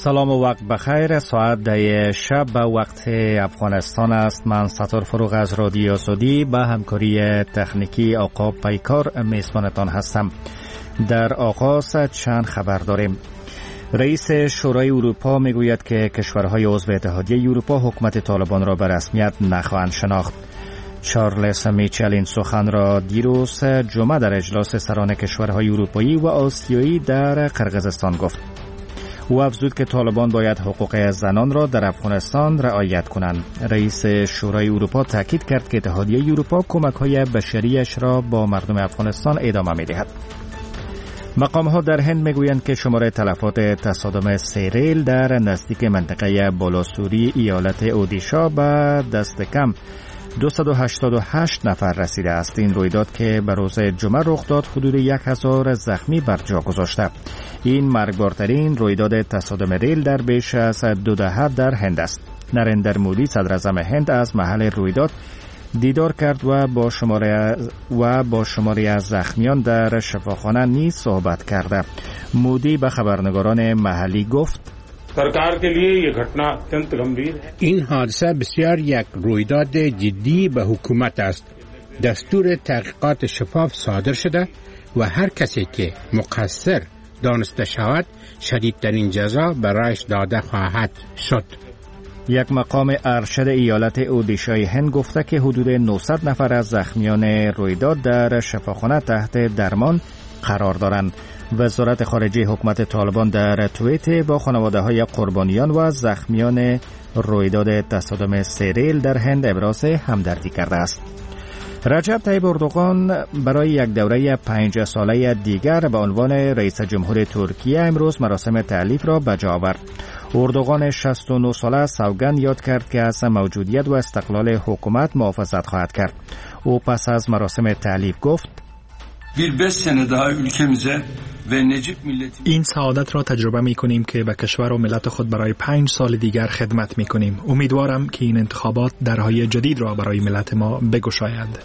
سلام و وقت بخیر. ساعت 10 شب به وقت افغانستان است. من ستار فروغ از رادیو آزادی به همکاری تکنیکی آقا پیکار میزبانتان هستم. در آغاز چند خبر داریم. رئیس شورای اروپا میگوید که کشورهای عضو اتحادیه اروپا حکومت طالبان را به رسمیت نخواهند شناخت. چارلز میچل این سخن را دیروز جمعه در اجلاس سران کشورهای اروپایی و آسیایی در قرقیزستان گفت. او افزود که طالبان باید حقوق زنان را در افغانستان رعایت کنند. رئیس شورای اروپا تاکید کرد که اتحادیه اروپا کمک‌های بشریش را با مردم افغانستان ادامه می‌دهد. مقام‌ها در هند میگویند که شمار تلفات تصادم سیریل در نزدیک منطقه بالاسوری ایالت اودیشا به دست کم 288 نفر رسیده است. این رویداد که به روز جمعه رخ داد حدود 1000 زخمی بر جا گذاشته. این مرگبارترین رویداد تصادم ریل در بیش از 2 دهه در هند است. نریندر مودی صدر اعظم هند از محل رویداد دیدار کرد و با شماری از زخمیان در شفاخانه نیز صحبت کرد. مودی به خبرنگاران محلی گفت: این حادثه بسیار یک رویداد جدی به حکومت است. دستور تحقیقات شفاف صادر شده و هر کسی که مقصر دانسته شود شدیدترین جزا برایش داده خواهد شد. یک مقام ارشد ایالت اودیشای هند گفته که حدود 900 نفر از زخمیان رویداد در شفاخانه تحت درمان قرار دارند. وزارت خارجه حکومت طالبان در توییت با خانواده‌های قربانیان و زخمیان رویداد تصادم سیریل در هند ابراز همدردی کرده است. رجب طیب اردوغان برای یک دوره 5 ساله دیگر به عنوان رئیس جمهور ترکیه امروز مراسم تألیف را به جا آورد. اردوغان 69 ساله سوگند یاد کرد که از موجودیت و استقلال حکومت محافظت خواهد کرد. او پس از مراسم تألیف گفت: این سعادت را تجربه می کنیم که به کشور و ملت خود برای 5 سال دیگر خدمت می کنیم. امیدوارم که این انتخابات درهای جدید را برای ملت ما بگشاید.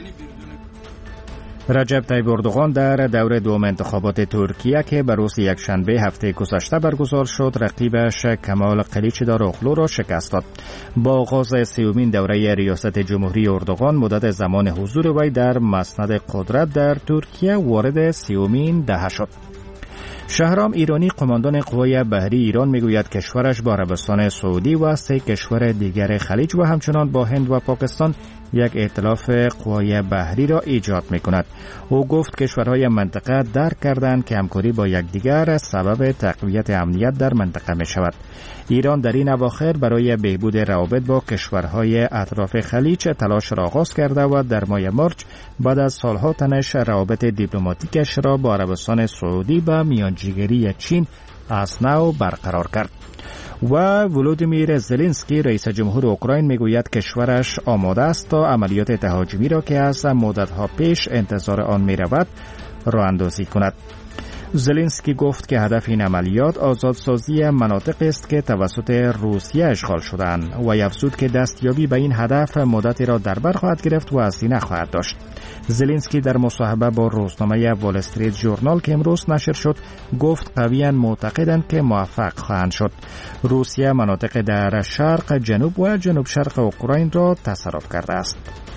رجب طیب اردوغان در دور دوم انتخابات ترکیه که به روز یکشنبه هفته گذشته برگزار شد رقیبش کمال کلیچداروغلو را شکست داد. با آغاز سومین دوره ریاست جمهوری اردوغان مدت زمان حضور وی در مسند قدرت در ترکیه وارد سومین دهه شد. شهرام ایرانی قماندان قوای بحری ایران میگوید کشورش با عربستان سعودی و 3 کشور دیگر خلیج و همچنان با هند و پاکستان یک ائتلاف قوای بحری را ایجاد می‌کند. او گفت کشورهای منطقه درک کردند که همکاری با یکدیگر سبب تقویت امنیت در منطقه می‌شود. ایران در این اواخر برای بهبود روابط با کشورهای اطراف خلیج تلاش را آغاز کرده و در ماه مارچ بعد از سالها تنش روابط دیپلماتیکش را با عربستان سعودی به میانجیگری چین از نو برقرار کرد. و ولودیمیر زلنسکی رئیس جمهور اوکراین میگوید کشورش آماده است تا عملیات تهاجمی را که از مدت‌ها پیش انتظار آن می‌رود راه اندازی کند. زلنسکی گفت که هدف این عملیات آزادسازی مناطقی است که توسط روسیه اشغال شدند و افزود که دستیابی به این هدف مدتی را در بر خواهد گرفت و هزینه خواهد داشت. زلنسکی در مصاحبه با روزنامه وال استریت ژورنال که امروز نشر شد گفت قویاً معتقدند که موفق خواهند شد. روسیه مناطق در شرق، جنوب و جنوب شرق اوکراین را تصرف کرده است.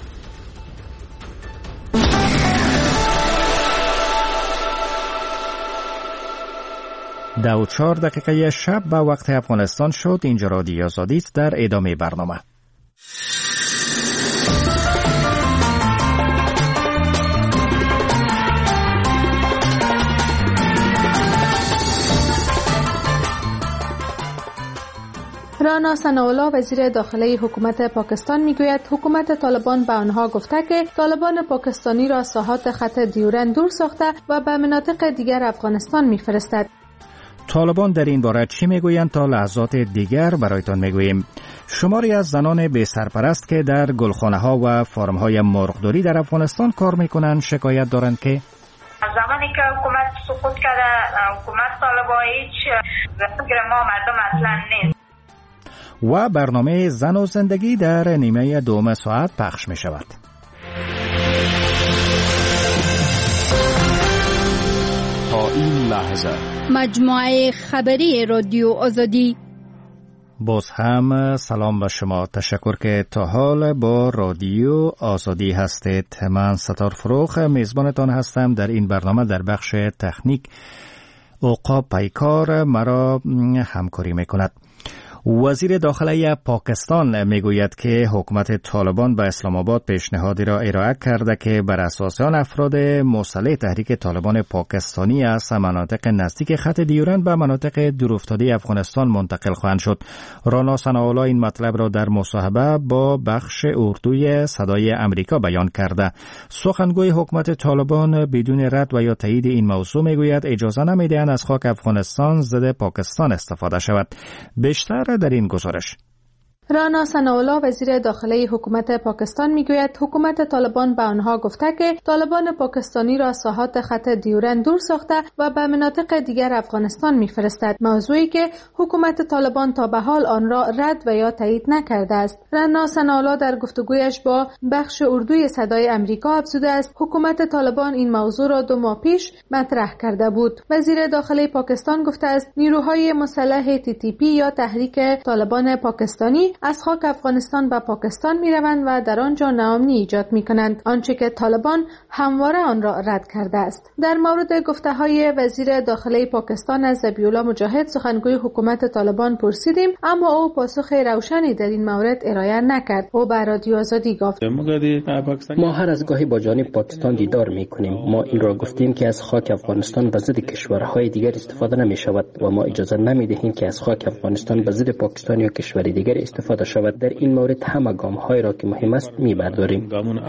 4:04 شب به وقت افغانستان شد. اینجا رادیو آزادی است. در ادامه برنامه رانا ثناءالله وزیر داخلی حکومت پاکستان میگوید حکومت طالبان به آنها گفته که طالبان پاکستانی را ساحات خط دیورن دور ساخته و به مناطق دیگر افغانستان میفرستد. طالبان در این باره چی میگویند تا لحظات دیگر برایتان میگوییم. شماری از زنان بی سرپرست که در گلخانه ها و فارم های مرغداری در افغانستان کار میکنند شکایت دارند که زمانی که حکومت سقوط کرده حکومت طالبان هیچ فکر ما مردم اصلا نیست. و برنامه زن و زندگی در نیمه دوم ساعت پخش می شود. تا این لحظه. مجموعه خبری رادیو آزادی. باز هم سلام به شما. تشکر که تا حال با رادیو آزادی هستید. من ستار فروخ میزبانتان هستم در این برنامه. در بخش تکنیک عقاب پیکار مرا همکاری میکند. وزیر داخله پاکستان میگوید که حکومت طالبان به اسلام آباد پیشنهادی را ارائه کرده که بر اساس آن افراد مسلح تحریک طالبان پاکستانی از مناطق نزدیک خط دیورند به مناطق دورافتاده افغانستان منتقل خواهند شد. رانا ثناءالله این مطلب را در مصاحبه با بخش اردوی صدای امریکا بیان کرده. سخنگوی حکومت طالبان بدون رد و یا تایید این موضوع میگوید اجازه نمیدهند از خاک افغانستان ضد پاکستان استفاده شود. بیشتر در این گزارش. رانا ثناءالله وزیر داخله حکومت پاکستان میگوید حکومت طالبان به آنها گفته که طالبان پاکستانی را ساحات خط دیورند دور ساخته و به مناطق دیگر افغانستان میفرستد، موضوعی که حکومت طالبان تا به حال آن را رد و یا تایید نکرده است. رانا ثناءالله در گفتگویش با بخش اردوی صدای امریکا افزوده است حکومت طالبان این موضوع را 2 ماه پیش مطرح کرده بود. وزیر داخله پاکستان گفته است نیروهای مسلح TTP یا تحریک طالبان پاکستانی از خاک افغانستان به پاکستان می روند و در آنجا ناامنی ایجاد می کنند، آنچه که طالبان همواره آن را رد کرده است. در مورد گفته های وزیر داخله پاکستان از ذبیح الله مجاهد سخنگوی حکومت طالبان پرسیدیم، اما او پاسخ روشنی در این مورد ارائه نکرد. او به رادیو آزادی گفت ما هر از گاهی با جانب پاکستان دیدار می کنیم. ما این را گفتیم که از خاک افغانستان به ضد کشورهای دیگر استفاده نمی شود و ما اجازه نمی دهیم که از خاک افغانستان به ضد پاکستان یا کشور دیگر استفاده شود. در این مورد همه گام‌های را که مهم است می‌برداریم.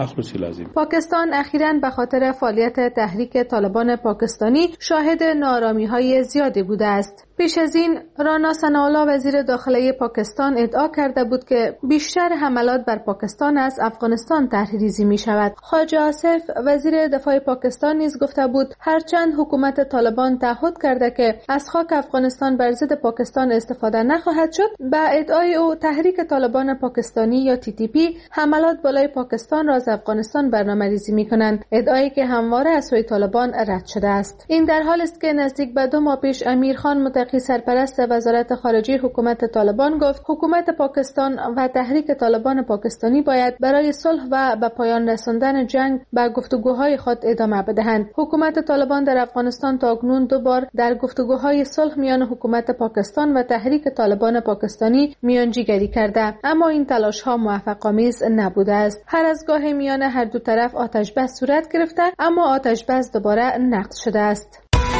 پاکستان اخیراً به خاطر فعالیت تحریک طالبان پاکستانی شاهد ناآرامی‌های زیادی بوده است. پیش از این رانا ثناءالله وزیر داخله پاکستان ادعا کرده بود که بیشتر حملات بر پاکستان از افغانستان طرح‌ریزی می‌شود. خواجه آصف وزیر دفاع پاکستان نیز گفته بود هرچند حکومت طالبان تعهد کرده که از خاک افغانستان بر ضد پاکستان استفاده نخواهد شد، به ادعای او تحریک طالبان پاکستانی یا TTP حملات بالای پاکستان را از افغانستان برنامه‌ریزی می‌کنند، ادعایی که همواره از سوی طالبان رد شده است. این در حالی است که نزدیک به 2 ماه پیش امیرخان متقی سرپرست وزارت خارجه حکومت طالبان گفت حکومت پاکستان و تحریک طالبان پاکستانی باید برای صلح و به پایان رساندن جنگ به گفتگوهای خود ادامه بدهند. حکومت طالبان در افغانستان تاکنون 2 بار در گفتگوهای صلح میان حکومت پاکستان و تحریک طالبان پاکستانی میانجیگری کرده، اما این تلاش‌ها موفق‌آمیز نبوده است. هر از گاهی میان هر دو طرف آتش بس صورت گرفته، اما آتش بس دوباره نقض شده است.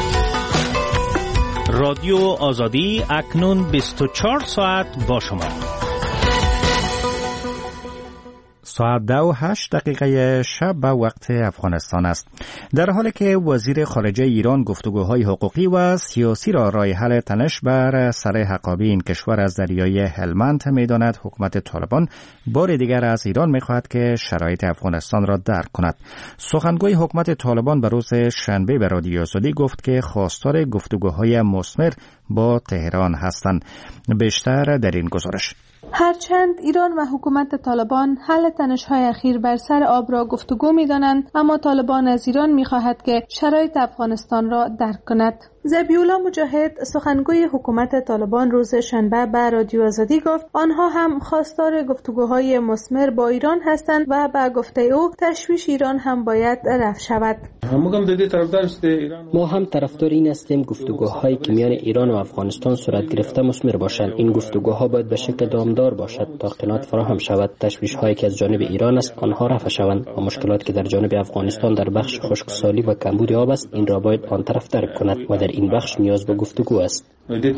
رادیو آزادی اکنون 24 ساعت با شما. ساعت 2:08 شب به وقت افغانستان است. در حالی که وزیر خارجه ایران گفتگوهای حقوقی و سیاسی را راه حل تنش بر سر حقابی این کشور از دریای هلمند می‌داند، حکومت طالبان بار دیگر از ایران می‌خواهد که شرایط افغانستان را درک کند. سخنگوی حکومت طالبان به روز شنبه به رادیو آزادی گفت که خواستار گفتگوهای مثمر با تهران هستند. بیشتر در این گزارش. هرچند ایران و حکومت طالبان حل تنش‌های اخیر بر سر آب را گفتگو می‌دانند، اما طالبان از ایران می‌خواهد که شرایط افغانستان را درک کند. ذبیح الله مجاهد سخنگوی حکومت طالبان روز شنبه به رادیو آزادی گفت آنها هم خواستار گفتگوهای مثمر با ایران هستند و به گفته او تشویش ایران هم باید رفع شود. ما هم طرفدار این هستیم گفتگوهایی که میان ایران و افغانستان صورت گرفته مثمر باشند. این گفتگوها باید به شکل دامدار باشد تا قناعت فراهم شود. تشویش‌هایی که از جانب ایران است آنها رفع شوند و مشکلاتی که در جانب افغانستان در بخش خشکسالی و کمبود آب است این را باید آن طرف درک کند و در این بخش نیاز به گفتگو است.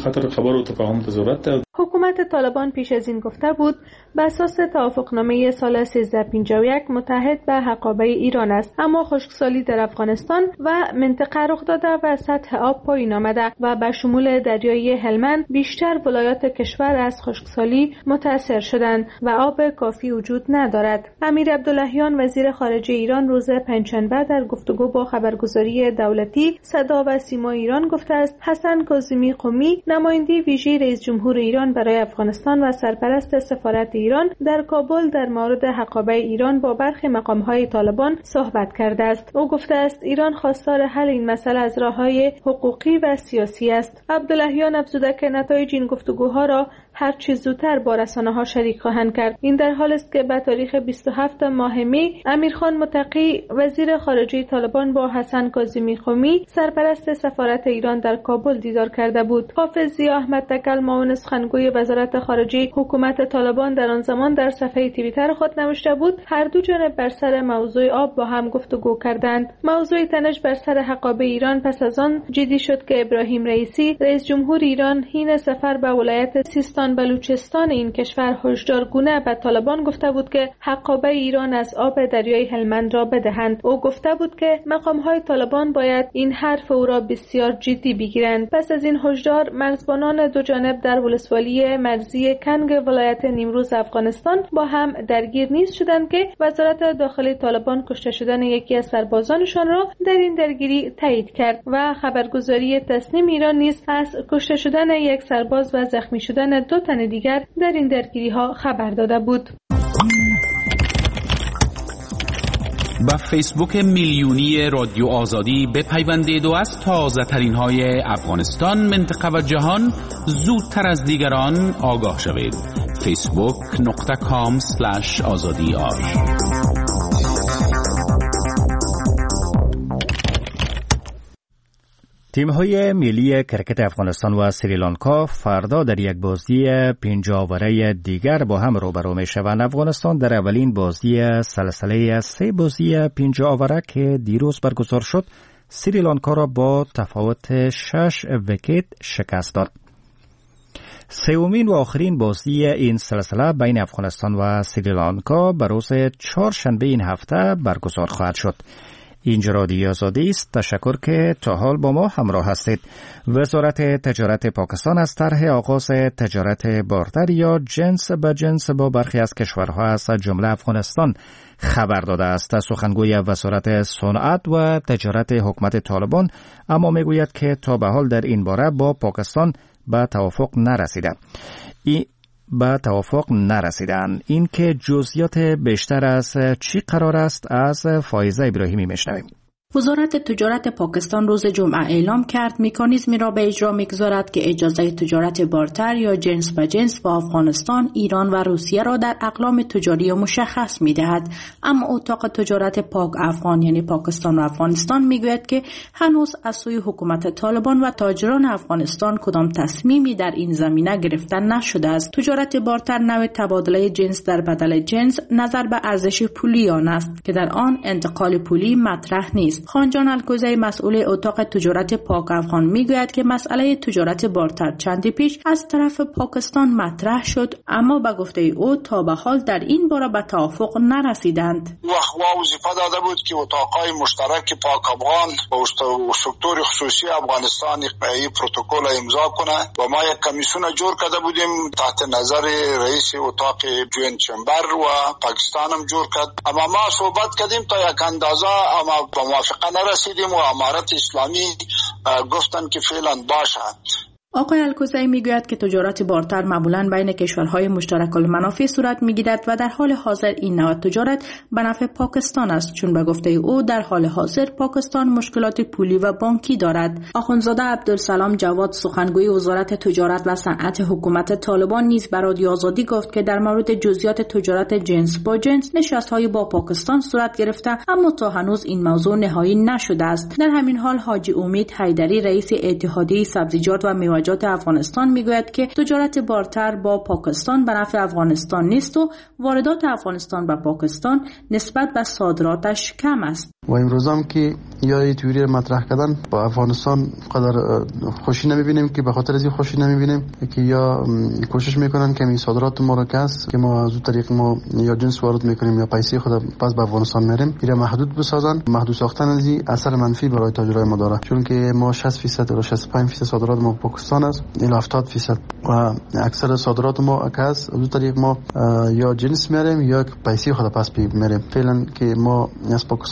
حکومت طالبان پیش از این گفته بود بر اساس توافقنامه سال 1351 متحد به حقابه ایران است، اما خشکسالی در افغانستان و منطقه رخ داده و سطح آب پایین آمده و به شمول دریای هلمند بیشتر ولایات کشور از خشکسالی متاثر شدند و آب کافی وجود ندارد. امیر عبداللهیان وزیر خارجه ایران روز پنجشنبه در گفتگو با خبرگزاری دولتی صدا و سیما ایران گفته است حسن کاظمی قمی نماینده ویژه رئیس جمهور ایران برای کشورهای افغانستان و سرپرست سفارت ایران در کابل در مورد حقابه ایران با برخی مقامهای طالبان صحبت کرده است. او گفته است ایران خواستار حل این مسئله از راههای حقوقی و سیاسی است. عبداللهیان افزوده که نتایج این گفتگوها را هر چه زودتر با رسانه‌ها شریک خواهند کرد. این در حالی است که به تاریخ 27 ماه می امیرخان متقی وزیر خارجه طالبان با حسن کاظمی قمی سرپرست سفارت ایران در کابل دیدار کرده بود. حافظ ضیا احمد تکل معاون سخنگوی وزارت خارجه حکومت طالبان در آن زمان در صفحه توییتر خود نوشته بود هر دو جانب بر سر موضوع آب با هم گفتگو کردند. موضوع تنش بر سر حقابه ایران پس از آن جدی شد که ابراهیم رئیسی رئیس جمهور ایران حین سفر به ولایت سیستان بلوچستان این کشور هشدارگونه به طالبان گفته بود که حقابه ایران از آب دریای هلمند را بدهند. او گفته بود که مقام‌های طالبان باید این حرف او را بسیار جدی بگیرند. پس از این هشدار مرزبانان دو جانب در ولسوالی مرزی کنگ ولایت نیمروز افغانستان با هم درگیر نیز شدند که وزارت داخلی طالبان کشته شدن یکی از سربازانشان را در این درگیری تایید کرد و خبرگزاری تسنیم ایران نیز از کشته شدن یک سرباز و زخمی شدن 2 تن دیگر در این درگیری ها خبر داده بود. با فیسبوک میلیونی رادیو آزادی بپیوندید و از تازه ترین های افغانستان، منطقه و جهان زودتر از دیگران آگاه شوید. facebook.com/azadi.ir تیم‌های ملی کرکت افغانستان و سریلانکا فردا در یک بازی 5 آوره دیگر با هم روبرو می‌شوند. افغانستان در اولین بازی سلسله 3 بازی 5 آوره که دیروز برگزار شد، سریلانکا را با تفاوت 6 ویکت شکست داد. سومین و آخرین بازی این سلسله بین افغانستان و سریلانکا به روز چهارشنبه این هفته برگزار خواهد شد. اینجا رادیو آزادی است. تشکر که تا حال با ما همراه هستید. وزارت تجارت پاکستان از طرح آغاز تجارت بارتر یا جنس به جنس با برخی از کشورها از جمله افغانستان خبر داده است. سخنگوی وزارت صنعت و تجارت حکومت طالبان اما میگوید که تا به حال در این باره با پاکستان به توافق نرسیدند. این که جزئیات بیشتر از چی قرار است از فایزه ابراهیمی میشنویم. وزارت تجارت پاکستان روز جمعه اعلام کرد مکانیزمی را به اجرا می‌گذارد که اجازه تجارت بارتر یا جنس به جنس با افغانستان، ایران و روسیه را در اقلام تجاری مشخص می‌دهد. اما اتاق تجارت پاک افغان یعنی پاکستان و افغانستان می‌گوید که هنوز از سوی حکومت طالبان و تاجران افغانستان کدام تصمیمی در این زمینه گرفته نشده است. تجارت بارتر نوع تبادله جنس در بدل جنس نظر به ارزش پولی آن است که در آن انتقال پولی مطرح نیست. خانجان الکوزی مسئول اتاق تجارت پاک افغان میگوید که مسئله تجارت بارتر چندی پیش از طرف پاکستان مطرح شد، اما به گفته او تا به حال در این باره به توافق نرسیدند. وظیفه داده بود که اتاقای مشترک پاک افغان با سکتور خصوصی افغانستان این پروتکل امضا کنه و ما یک کمیسیون جور کرده بودیم تحت نظر رئیس اتاق جوینت چمبر و پاکستان هم جور کرد. اما ما صحبت کردیم تا یک اندازه اما با موافقه نرسیدیم و امارت اسلامی گفتن که فعلا باشه. آقای الکوزی میگوید که تجارت بارتر معمولاً بین کشورهای مشترک المنافع صورت میگیرد و در حال حاضر این نوع تجارت به نفع پاکستان است، چون به گفته او در حال حاضر پاکستان مشکلات پولی و بانکی دارد. آخوندزاده عبدالسلام جواد سخنگوی وزارت تجارت و صنعت حکومت طالبان نیز به رادیو آزادی گفت که در مورد جزئیات تجارت جنس با جنس نشست‌های با پاکستان صورت گرفته، اما تا هنوز این موضوع نهایی نشده است. در همین حال حاجی امید حیدری رئیس اتحادیه سبزیجات و میوه‌جات افغانستان میگوید که تجارت بارتر با پاکستان به نفع افغانستان نیست و واردات افغانستان به پاکستان نسبت به صادراتش کم است. و امروز هم که یا این تئوری مطرح کردن با افغانستان قدر خوشی نمیبینیم که به خاطر از این خوشی نمیبینیم که یا کوشش میکنن که این صادرات ما را که ما از طریق ما یا جنس وارد میکنیم یا پیسه خود پس به افغانستان میریم اینا محدود بسازن. محدود ساختن از این اثر منفی برای تاجرای ما داره، چون که ما 60% یا 65% صادرات ما پاکستان است الی 70% و اکثر صادرات ما از طریق ما یا جنس میریم یا پیسه خود پس میریم. فعلا که ما از پاکستان واردات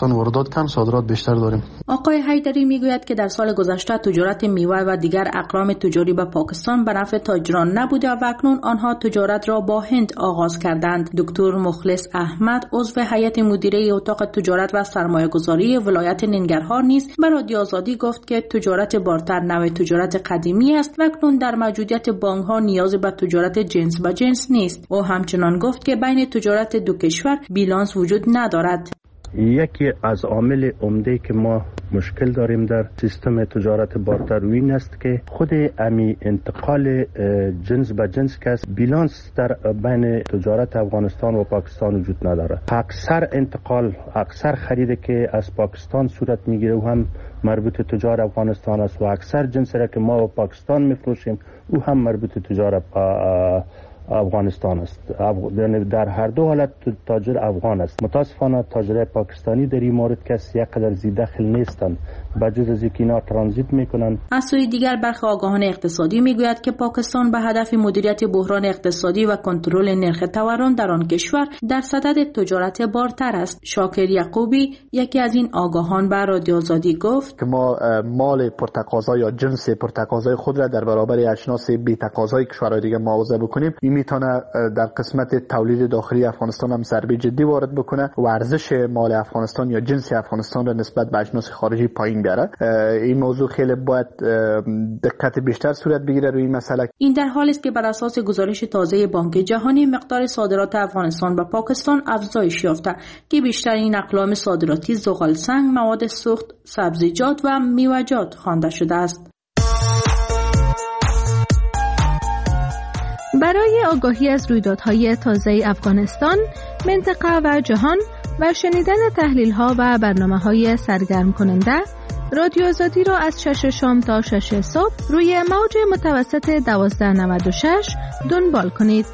واردات کم، صادرات بیشتر داریم. آقای حیدری میگوید که در سال گذشته تجارت میوه و دیگر اقلام تجاری با پاکستان به نفع تاجران نبوده و اکنون آنها تجارت را با هند آغاز کردند. دکتر مخلص احمد عضو هیئت مدیره اتاق تجارت و سرمایه‌گذاری ولایت ننگرهار نیز به رادیو آزادی گفت که تجارت بارتر نوع تجارت قدیمی است و اکنون در موجودیت بانک‌ها نیاز به تجارت جنس به جنس نیست. او همچنان گفت که بین تجارت دو کشور بیلانس وجود ندارد. یکی از عامل عمده که ما مشکل داریم در سیستم تجارت بارتر این است که خود امی انتقال جنس به جنس که بیلانس در بین تجارت افغانستان و پاکستان وجود نداره. اکثر خرید که از پاکستان صورت میگیره و هم مربوط تجار افغانستان است و اکثر جنسی را که ما و پاکستان میفروشیم او هم مربوط تجار افغانستان است. در هر دو حالت تاجر افغان است. متاسفانه تاجرای پاکستانی در این مورد کسی یک قدر زیاد دخل نیستند، بجز از اینکه اینا ترانزیت میکنن. از سوی دیگر برخی آگاهان اقتصادی میگوید که پاکستان به هدف مدیریت بحران اقتصادی و کنترل نرخ تورم در آن کشور در صدد تجارت بارتر است. شاکر یعقوبی یکی از این آگاهان به رادیو آزادی گفت که ما مال پرتقاضا یا جنس پرتقاضای خود را در برابر اجناس بی تقاضای کشورهای دیگه معاوضه بکنیم. این میتونه در قسمت تولید داخلی افغانستان هم ضربه جدی وارد بکنه و ارزش مال افغانستان یا جنس افغانستان را نسبت به اجناس خارجی پایین بیاره. این موضوع خیلی باید دقت بیشتر صورت بگیره روی این مسئله. این در حالی است که بر اساس گزارش تازه بانک جهانی مقدار صادرات افغانستان به پاکستان افزایش یافته که بیشترین اقلام صادراتی زغال سنگ، مواد سوخت، سبزیجات و میوه‌جات خوانده شده است. برای آگاهی از رویدادهای تازه افغانستان، منطقه و جهان و شنیدن تحلیل‌ها و برنامه‌های سرگرم کننده، رادیو آزادی را از 6 شام تا 6 صبح روی موج متوسط 1296 دنبال کنید.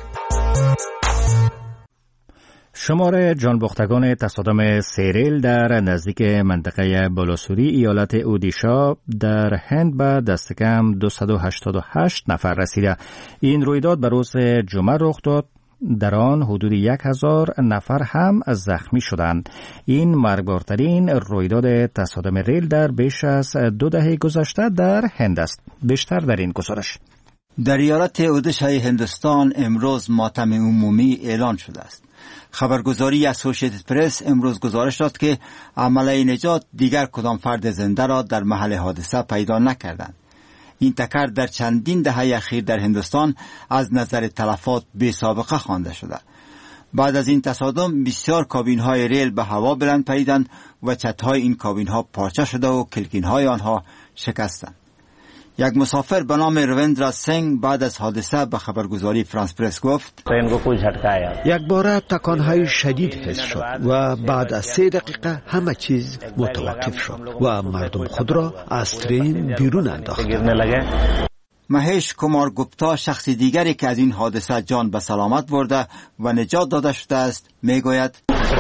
شمار جانباختگان تصادم سیریل در نزدیک منطقه بالاسوری ایالت اودیشا در هند به دست کم 288 نفر رسیده. این رویداد به روز جمعه رخ داد. در آن حدود 1000 نفر هم زخمی شدند. این مرگبارترین رویداد تصادم ریل در بیش از 2 دهه گذشته در هند است. بیشتر در این گزارش. در ایالت اودیشای هندوستان امروز ماتم عمومی اعلان شده است. خبرگزاری اسوسییتد پرس امروز گزارش داد که عمله نجات دیگر کدام فرد زنده را در محل حادثه پیدا نکردند. این تکر در چندین دهه اخیر در هندوستان از نظر تلفات بی سابقه خوانده شده. بعد از این تصادم بسیار کابین‌های ریل به هوا بلند پریدند و چت‌های این کابین‌ها پارچه شده و کلکین‌های آنها شکستند. یک مسافر به نام رویندرا سنگ بعد از حادثه به خبرگزاری فرانس پرس گفت یک بار تکانهای شدید حس شد و بعد از 3 دقیقه همه چیز متوقف شد و مردم خود را از ترین بیرون انداختند. مهیش کمار گپتا شخص دیگری که از این حادثه جان به سلامت برده و نجات داده شده است میگوید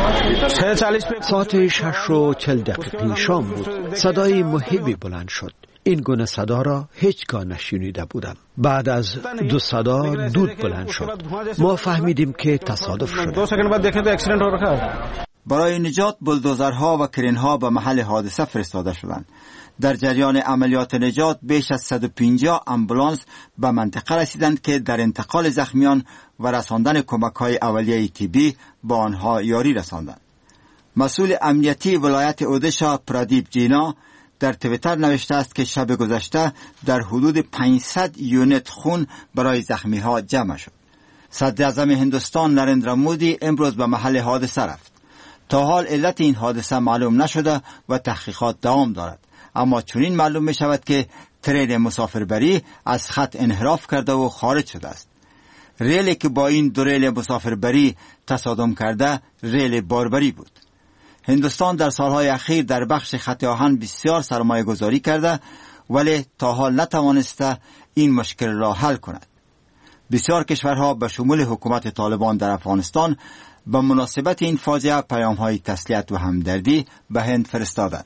ساعت 6:40 شام بود. صدای مهیبی بلند شد. این گونه صدا را هیچگاه نشنیده بودم. بعد از 2 صدا دود بلند شد. ما فهمیدیم که تصادف شده. برای نجات بلدوزرها و کرینها به محل حادثه فرستاده شدند. در جریان عملیات نجات بیش از 150 امبولانس به منطقه رسیدند که در انتقال زخمیان و رساندن کمک‌های اولیه طبی با آنها یاری رساندند. مسئول امنیتی ولایت اودیشا پرادیپ جینا در تویتر نوشته است که شب گذشته در حدود 500 یونیت خون برای زخمی ها جمع شد. صدر اعظم هندوستان نریندرا مودی امروز به محل حادثه رفت. تا حال علت این حادثه معلوم نشده و تحقیقات دوام دارد، اما چنین معلوم می شود که ترین مسافربری از خط انحراف کرده و خارج شده است. ریلی که با این 2 ریل مسافربری تصادم کرده ریل باربری بود. هندوستان در سالهای اخیر در بخش خط آهن بسیار سرمایه گذاری کرده ولی تا حال نتوانسته این مشکل را حل کند. بسیار کشورها به شمول حکومت طالبان در افغانستان به مناسبت این فاجعه پیام‌های تسلیت و همدردی به هند فرستادند.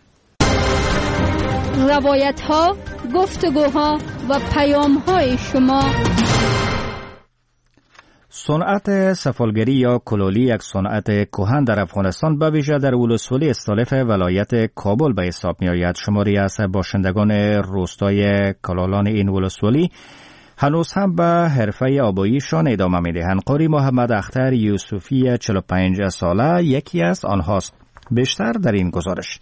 روایت‌ها، گفتگوها و پیام‌های شما. صنعت سفالگری یا کلولی یک صنعت کهن در افغانستان به ویژه در ولسوالی استالف ولایت کابل به حساب می آید. شماری از باشندگان روستای کلالان این ولسوالی هنوز هم به حرفه آباییشان ادامه می دهند. قاری محمد اختر یوسفی 45 ساله یکی از آنهاست. بیشتر در این گزارش.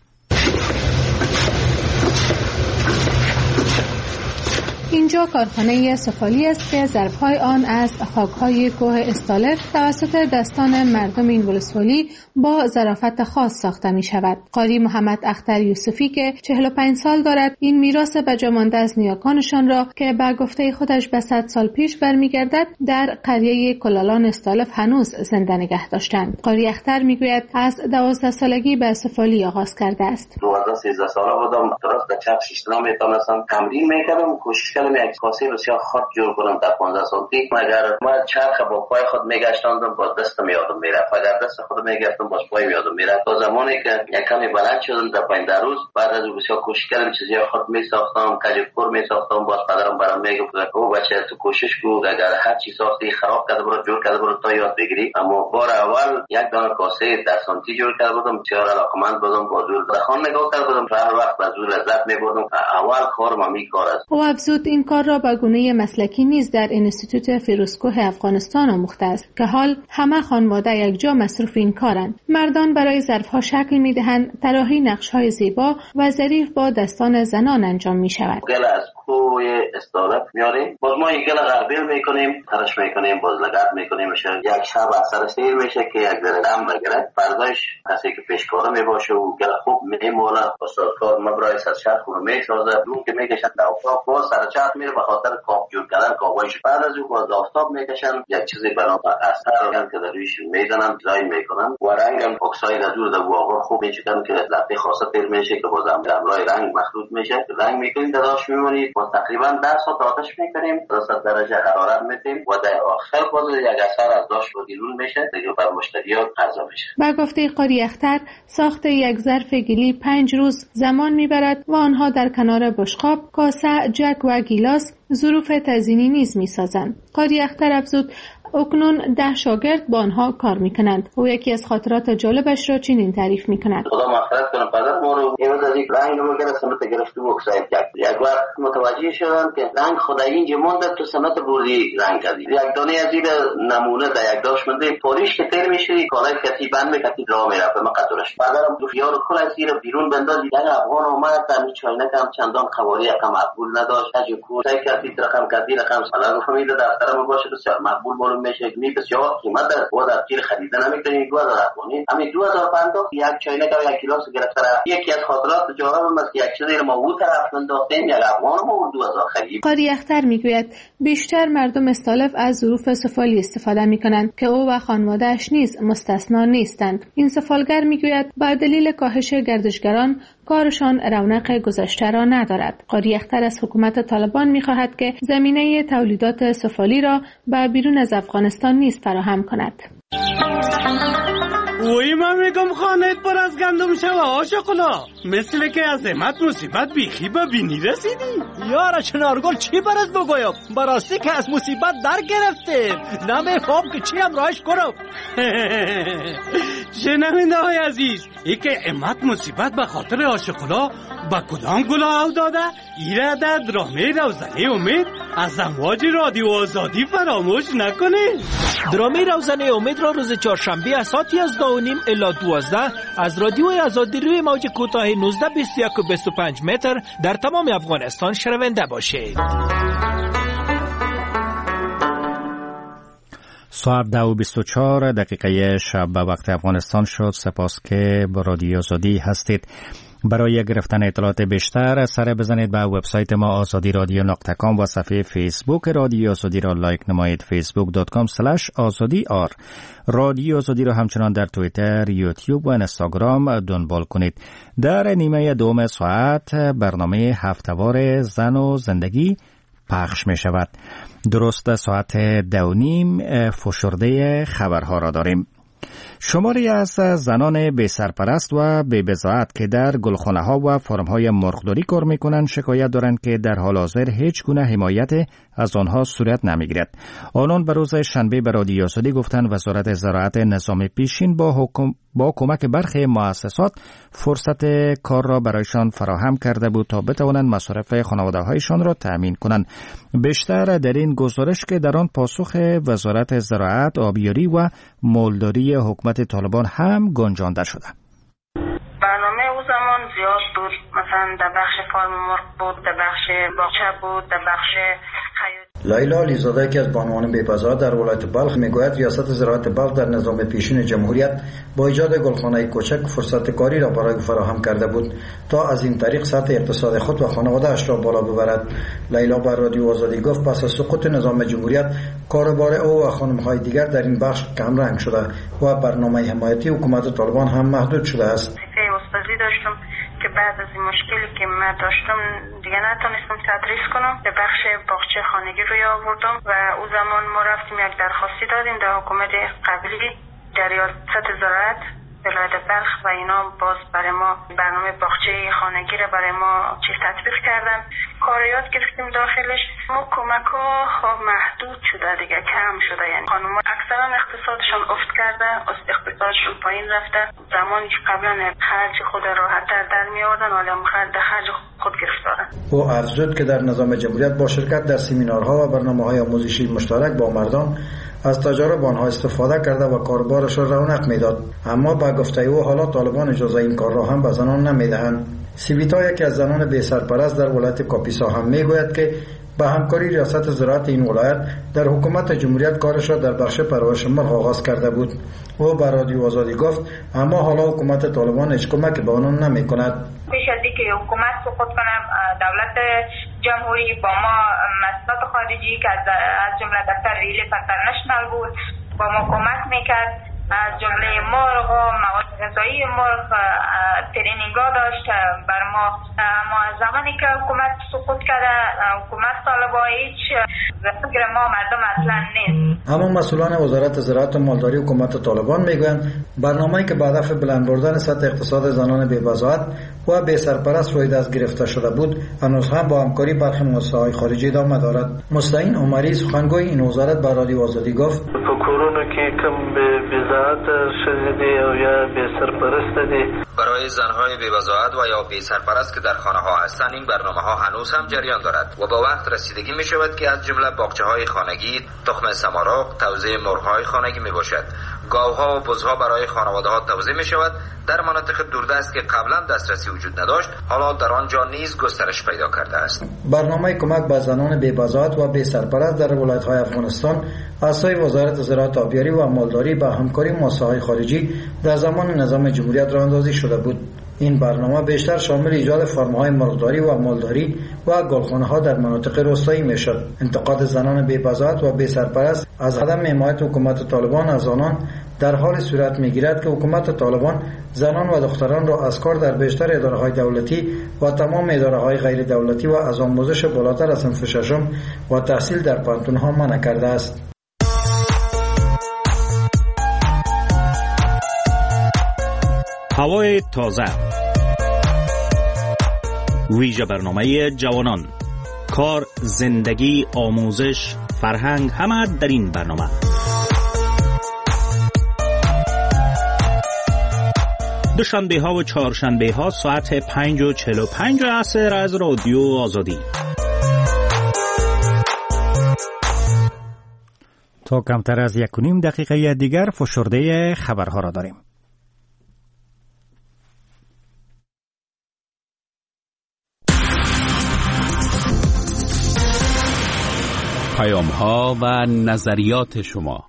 اینجا کارخانه سفالی است که ظرفهای آن از خاکهای کوه استالف توسط دستان مردم این ولسوالی با ظرافت خاص ساخته می شود. قاری محمد اختر یوسفی که 45 سال دارد این میراث بجامانده از نیاکانشان را که به گفته خودش به 100 سال پیش برمیگردد در قریه کلالان استالف هنوز زنده نگه داشتند. قاری اختر میگوید از 12 سالگی به سفالی آغاز کرده است. 12-13 ساله بودم، درست در چپ شیشتنا میتونستم تمرین میکردم، کوشش کردم یک کاسه بسیار خود جور کنم. در 15 سال پیش مگر ما چرخ با پای خود میگشتاندم، با دستم یادم میرفت. اگر دست خود میگرفتم باز پای یادم میرفت. تا زمانی که یک کمی بلند شدم در 15 روز بعد از بسیار کوشش کردم چیزی خود میساختم، کجکور میساختم. باز پدرم برام میگفت او بچه تو کوشش کو، اگر هر چی ساختی خراب کرده برو جور کرده برو تا یاد بگیری. اما بار اول یک دانه کاسه در سانتی جور کرده بودم، بسیار علاقمند بودم، با زور بخوان نگاه کرده بودم، هر وقت با زور لذت میبردم. اول کارم همین کار است. او افزود این کار را به گونه مسلکی نیز در انستیتوت فیروزکوه افغانستان آموخته است که حال همه خانواده یک جا مصروف این کارند. مردان برای ظرفها شکل میدهند، طراحی نقش‌های زیبا و ظریف با دستان زنان انجام می شود. گل از کوه استالف میاریم، باز ما این گل غربیل میکنیم، ترش میکنیم، باز لگد میکنیم، یک شب اثر سیر میشه که یک ذره دم بگیره. فرداش کسی که پیشکاره میباشه و گل خوب میمونه، استادکار مبرای سر چرخ رو میسازه، دون که میکشن در آفتاب باز سر چرخ میره به خاطر کاپ جور کردن کاوایش. بعد از او باز آفتاب میکشن، یک چیزی برای اثر که در رویش میزنن، دیزاین میکنن و رنگ هم اکساید از دور در واقع خوب میچکن که لطه خاصه تیر میشه که باز امرای رنگ مخلوط میشه. رنگ میکنیم داداش میمونید، باز تقریبا 10 ساعت آتش میکنیم، 200 درجه حرارت میدیم و در آخر باز یک اثر از داش رو بیرون میشه دیگه بر مشتریات عرضه میشه. با گفته قاری اختر ساخت یک ظرف گلی 5 روز زمان میبرد و آنها در کنار بشقاب، کاسه، جک و گیلاس ظروف تزیینی نیز میسازند. قاری اختر افزود اکنون 10 شاگرد با آنها کار میکنند. او یکی از خاطرات جالبش را چنین تعریف میکند. خدا مغفرت کنه پدر ما رو امروز از یک رنگ رو گرفت سمت گرفت و اکساید کرد. یک وقت متوجه شدم که رنگ خدایی اینجا مونده تو سمت بردی رنگ کردی. یک دانه از این نمونه در یک داش مونده پاریش که تیر میشه کالای کتی بند میکردی راه میرفت مقدرش. پدرم دو خیال کل از این بیرون بندازید. یک افغان اومد در چاینک هم چندان قواری کم مقبول نداشت. اجو کوتای کردی رقم کردی رقم حالا فهمید دفترم باشه بسیار مقبول معلوم میشه. می بسیار قیمت داره. و در تیر خریدن نمیتونید 2000 افغانی. همین 2050 یک چاینک و یک گیلاس گرفته. یکی از خاطرات جالبم است که یک چیزی رو ما اون طرف انداختیم یک افغان ما 2000 خرید. قاری اختر میگوید بیشتر مردم استالف از ظروف سفالی استفاده میکنند که او و خانواده‌اش نیز مستثنا نیستند. این سفالگر میگوید با دلیل کاهش گردشگران کارشان رونق گذشته را ندارد. قاری اختر از حکومت طالبان میخواهد که زمینه تولیدات سفالی را به بیرون از افغانستان نیز فراهم کند. وی من میگم خانهت پر از گندم شوه عاشقونا، مثل که عظمت مصیبت بیخی به بینی رسیدی. یارا چنارگل چی برات بگویم؟ براستی که از مصیبت در گرفتیم، نمیفهم که چی هم راش کنم. شنونده های عزیز، ای که امت مصیبت به خاطر عاشقونا با کدام گلاه داده؟ ایره در درامه روزنه امید از امواج رادیو آزادی فراموش نکنید. درامه روزنه امید را روز چهارشنبه از ساعت 11:30 الی 12 از رادیو آزادی روی موج کوتاه 19 21 و 25 متر در تمام افغانستان شنونده باشید. ساعت 2:24 شب به وقت افغانستان شد. سپاس که با رادیو آزادی هستید. برای گرفتن اطلاعات بیشتر سر بزنید به وبسایت ما azadi.radio.com و صفحه فیسبوک رادیو آزادی را لایک نمایید facebook.com/azadi.r. رادیو آزادی را همچنان در توییتر، یوتیوب و اینستاگرام دنبال کنید. در نیمه دوم ساعت برنامه هفته‌وار زن و زندگی پخش می شود. درست ساعت 2:30 فشرده خبرها را داریم. شماری از زنان بی سرپرست و بی بضاعت که در گلخانه ها و فرم های مرغداری کار میکنند شکایت دارند که در حال حاضر هیچ گونه حمایت از آنها صورت نمیگیرد. آنان به روز شنبه به رادیو آزادی گفتند وزارت زراعت نظام پیشین با کمک برخی مؤسسات فرصت کار را برایشان فراهم کرده بود تا بتوانند مصارف خانواده‌هایشان را تأمین کنند. بیشتر در این گزارش که در آن پاسخ وزارت زراعت، آبیاری و مالداری حکومت طالبان هم گنجانده شده. برنامه او زمان زیاد بود، مثلا در بخش فارم مرغ بود، در بخش باغچه بود، در بخش لیلا علیزاده که از بانوان بی‌بضاعت در ولایت بلخ میگوید ریاست زراعت بلخ در نظام پیشین جمهوریت با ایجاد گلخانه کوچک فرصت کاری را برای فراهم کرده بود تا از این طریق سطح اقتصاد خود و خانواده‌اش را بالا ببرد. لیلا بر رادیو آزادی گفت پس از سقوط نظام جمهوریت کاروبار او و خانم‌های دیگر در این بخش کم رنگ شده و برنامه حمایتی حکومت طالبان هم محدود شده است. داشتم که بعد از این مشکلی که من داشتم دیگه نتونستم تدریس کنم، به بخش باغچه خانگی روی آوردم و او زمان ما رفتیم یک درخواستی دادیم در حکومت قبلی در ریاست زراعت ولایت بلخ و اینا باز برای ما برنامه باغچه خانگی را برای ما تطبیق کردن. کار یاد گرفتیم داخلش. ما کمک ها محدود شده دیگه، کم شده، یعنی خانم اکثرا اقتصادشون افت کرده، اقتصادشون پایین رفته. زمانی که قبلا خرج خود راحت‌تر در می آوردن حالا خرج خود گرفتارن. او افزود که در نظام جمهوریت با شرکت در سمینارها و برنامه‌های آموزشی مشترک با مردم از تجارب آنها استفاده کرده و کاربارش را رونق میداد، اما با گفته او حالا طالبان اجازه این کار را هم به زنان نمیدهند. سیویتا یکی از زنان بی سرپرست در ولایت کاپیسا هم میگوید که با همکاری ریاست زراعت این ولایت در حکومت جمهوریت کارش را در بخش پرورش مرغ آغاز کرده بود. او به رادیو آزادی گفت اما حالا حکومت طالبان هیچ کمکی به آنان نمیکند. پیش از اینکه حکومت سقوط کنه دولت جمهوری با ما مسئولات خارجی که از جمله دفتر ریلیف اینترنشنال بود با ما کمک میکرد، از جمله مرغ و مواد غذایی مرغ ترینینگا داشت بر ما. اما زمانی که حکومت سقوط کرده حکومت طالبان هیچ فکر ما مردم اصلا نیست. اما مسئولان وزارت زراعت و مالداری حکومت طالبان میگویند برنامه‌ای که به هدف بلند بردن سطح اقتصاد زنان بی‌بضاعت و بی سرپرست روی دست گرفته شده بود هنوز هم با همکاری برخی مؤسسه‌های خارجی ادامه دارد. مستعین عمری سخنگوی این وزارت به رادیو آزادی گفت کرونا که کم به بضاعت شدیده یا بی سرپرست دی برای زنهای بی‌بضاعت و یا بی سرپرست که در خانه ها هستند این برنامه ها هنوز هم جریان دارد و با وقت رسیدگی می شود که از جمله باغچه های خانگی، تخم سمارق، توزیع مرغ های خانگی می باشد. گاوها و بزها برای خانواده ها توزیع می شود. در مناطق دوردست که قبلا دسترسی وجود نداشت حالا در آنجا نیز گسترش پیدا کرده است. برنامه کمک به زنان بی‌بضاعت و بی سرپرست در ولایت های افغانستان از سوی وزارت زراعت، آبیاری و مالداری با همکاری مؤسسه‌های خارجی در زمان نظام جمهوریت راه اندازی شده بود. این برنامه بیشتر شامل ایجاد فرم‌های مرغداری و مالداری و گلخانه‌ها در مناطق روستایی میشد. انتقاد زنان بی‌بضاعت و بی سرپرست از عدم حمایت حکومت طالبان از آنان در حال صورت می‌گیرد که حکومت طالبان زنان و دختران را از کار در بیشتر اداره‌های دولتی و تمام اداره‌های غیر دولتی و از آموزش بالاتر از صنف ششم و تحصیل در پانتون‌ها منع کرده است. هوای تازه، ویژه برنامه جوانان، کار، زندگی، آموزش، فرهنگ، همه در این برنامه. دوشنبه ها و چهارشنبه ها ساعت 5:45 عصر از رادیو آزادی. تا کمتر از 1.5 دقیقه دیگر فشرده خبرها را داریم. پیام ها و نظریات شما.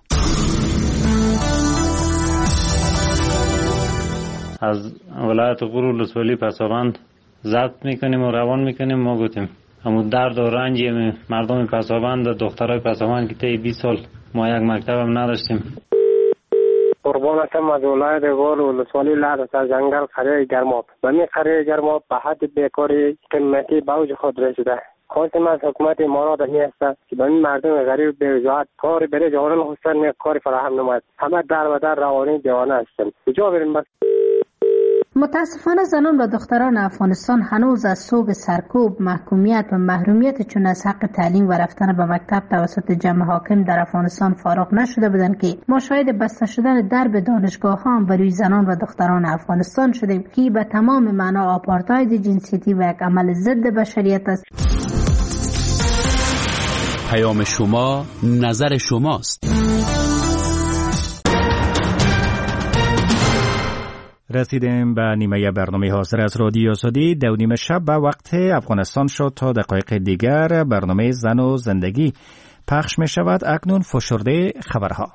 از ولایت غور ولسوالی پسابند ضبط میکنیم و روان میکنیم. ما گفتیم همون درد و رنج مردم پسابند، دخترای پسابند که طی 20 سال ما یک مکتب هم نداشتیم. قربانتم از ولایت غور ولسوالی لحظه از جنگل قریه گرماب. و می قریه گرماب به حد بیکاری قیمتی به اوج خود رسیده. خواست من حکومت امارات هست که به این مردم غریب به وجاهت کار بره جوانان خواستن کار فراهم نماید. همه در و در روانی دیوانه هستن. کجا بریم بس؟ متاسفانه زنان و دختران افغانستان هنوز از صوب سرکوب، محکومیت و محرومیت چون از حق تعلیم و رفتن به مکتب توسط جمع حاکم در افغانستان فارغ نشده بودند که ما شاهد بسته شدن درب دانشگاه ها بر روی زنان و دختران افغانستان شدیم که به تمام معنا آپارتاید جنسیتی و یک عمل ضد بشریت است. پیام شما، نظر شماست. رسیدیم به نیمه برنامه حاضر از رادیو آزادی. 2:30 شب به وقت افغانستان شد. تا دقایق دیگر برنامه زن و زندگی پخش می شود. اکنون فشرده خبرها.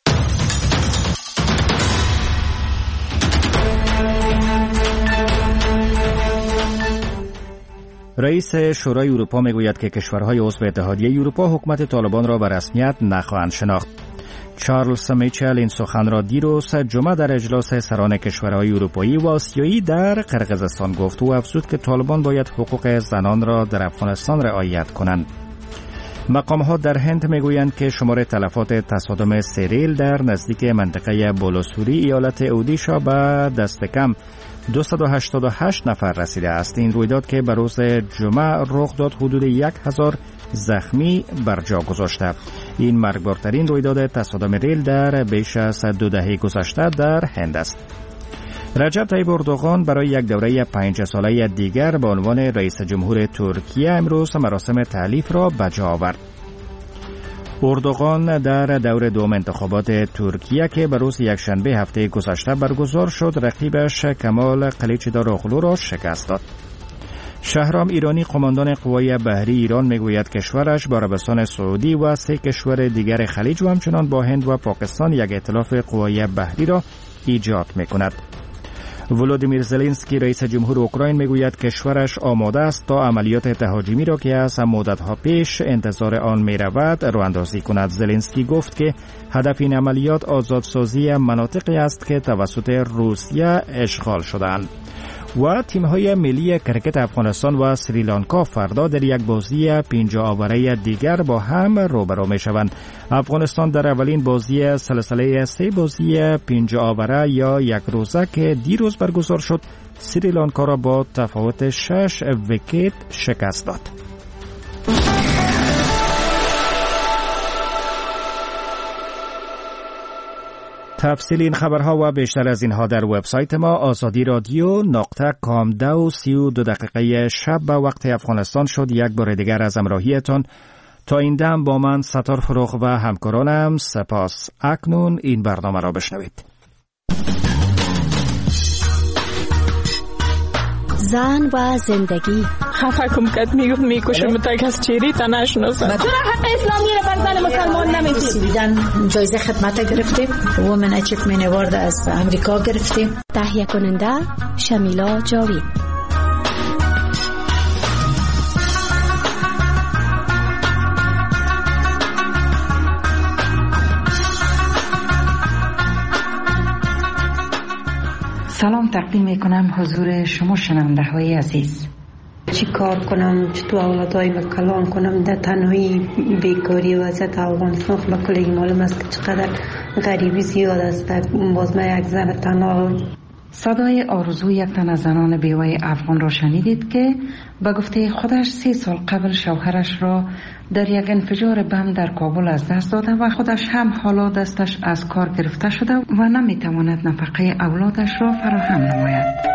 رئیس شورای اروپا میگوید که کشورهای عضو اتحادیه اروپا حکومت طالبان را به رسمیت نخواهند شناخت. چارلز میچل این سخن را دیروز جمعه در اجلاس سران کشورهای اروپایی و آسیایی در قرقیزستان گفت و افزود که طالبان باید حقوق زنان را در افغانستان رعایت کنند. مقام‌ها در هند میگویند که شمار تلفات تصادم سیریل در نزدیک منطقه بولوسوری ایالت اودیشا به دست کم 288 نفر رسیده است. این رویداد که به روز جمعه رخ داد حدود 1000 زخمی بر جا گذاشته. این مرگبارترین رویداد تصادم ریل در بیش از 2 دهه گذشته در هند است. رجب طیب اردوغان برای یک دوره 5 ساله دیگر به عنوان رئیس جمهور ترکیه امروز مراسم تألیف را به جا آورد. اردوغان در دور دوم انتخابات ترکیه که به روز یکشنبه هفته گذشته برگزار شد رقیبش کمال قلیچداروغلو را شکست داد. شهرام ایرانی قماندان قوای بحری ایران میگوید کشورش با عربستان سعودی و 3 کشور دیگر خلیج و همچنان با هند و پاکستان یک ائتلاف قوای بحری را ایجاد میکند. ولودیمیر زلنسکی رئیس جمهور اوکراین میگوید کشورش آماده است تا عملیات تهاجمی را که از مدت‌ها پیش انتظار آن می‌رود راه‌اندازی کند. زلنسکی گفت که هدف این عملیات آزادسازی مناطقی است که توسط روسیه اشغال شده‌اند. و تیم‌های ملی کرکت افغانستان و سریلانکا فردا در یک بازی 5 آوره دیگر با هم روبرو می‌شوند. افغانستان در اولین بازی سلسله 3 بازی 5 آوره یا یک روزه که دیروز برگزار شد سریلانکا را با تفاوت 6 ویکت شکست داد. تفصیل این خبرها و بیشتر از اینها در وبسایت ما azadi.radio.com. 32 شب به وقت افغانستان شد. یک بار دیگر از همراهیتان تا این دم با من ستار فروغ و همکارانم سپاس. اکنون این برنامه را بشنوید. زن و زندگی. خفه کم کت میکشم تا کس چیری تا نشناسم. چرا حق اسلامی را بر زن مسلمان نمیدید؟ دیدن جایزه خدمت گرفتیم. وومن اچیومنت اوارد از امریکا گرفتیم. تهیه کننده شمیلا جاوید. سلام تقدیم میکنم حضور شما شنونده های عزیز. چی کار کنم، چطور اولادای کلان کنم، در تنهایی بیکاری و وضعیت افغانستان خلا کلگی معلوم است که چقدر غریبی زیاد است. باز من یک زن تنها. صدای آرزو یک تن از زنان بیوه افغان را شنیدید که به گفته خودش 3 سال قبل شوهرش را در یک انفجار بم در کابل از دست داده و خودش هم حالا دستش از کار گرفته شده و نمیتواند نفقه اولادش را فراهم نماید.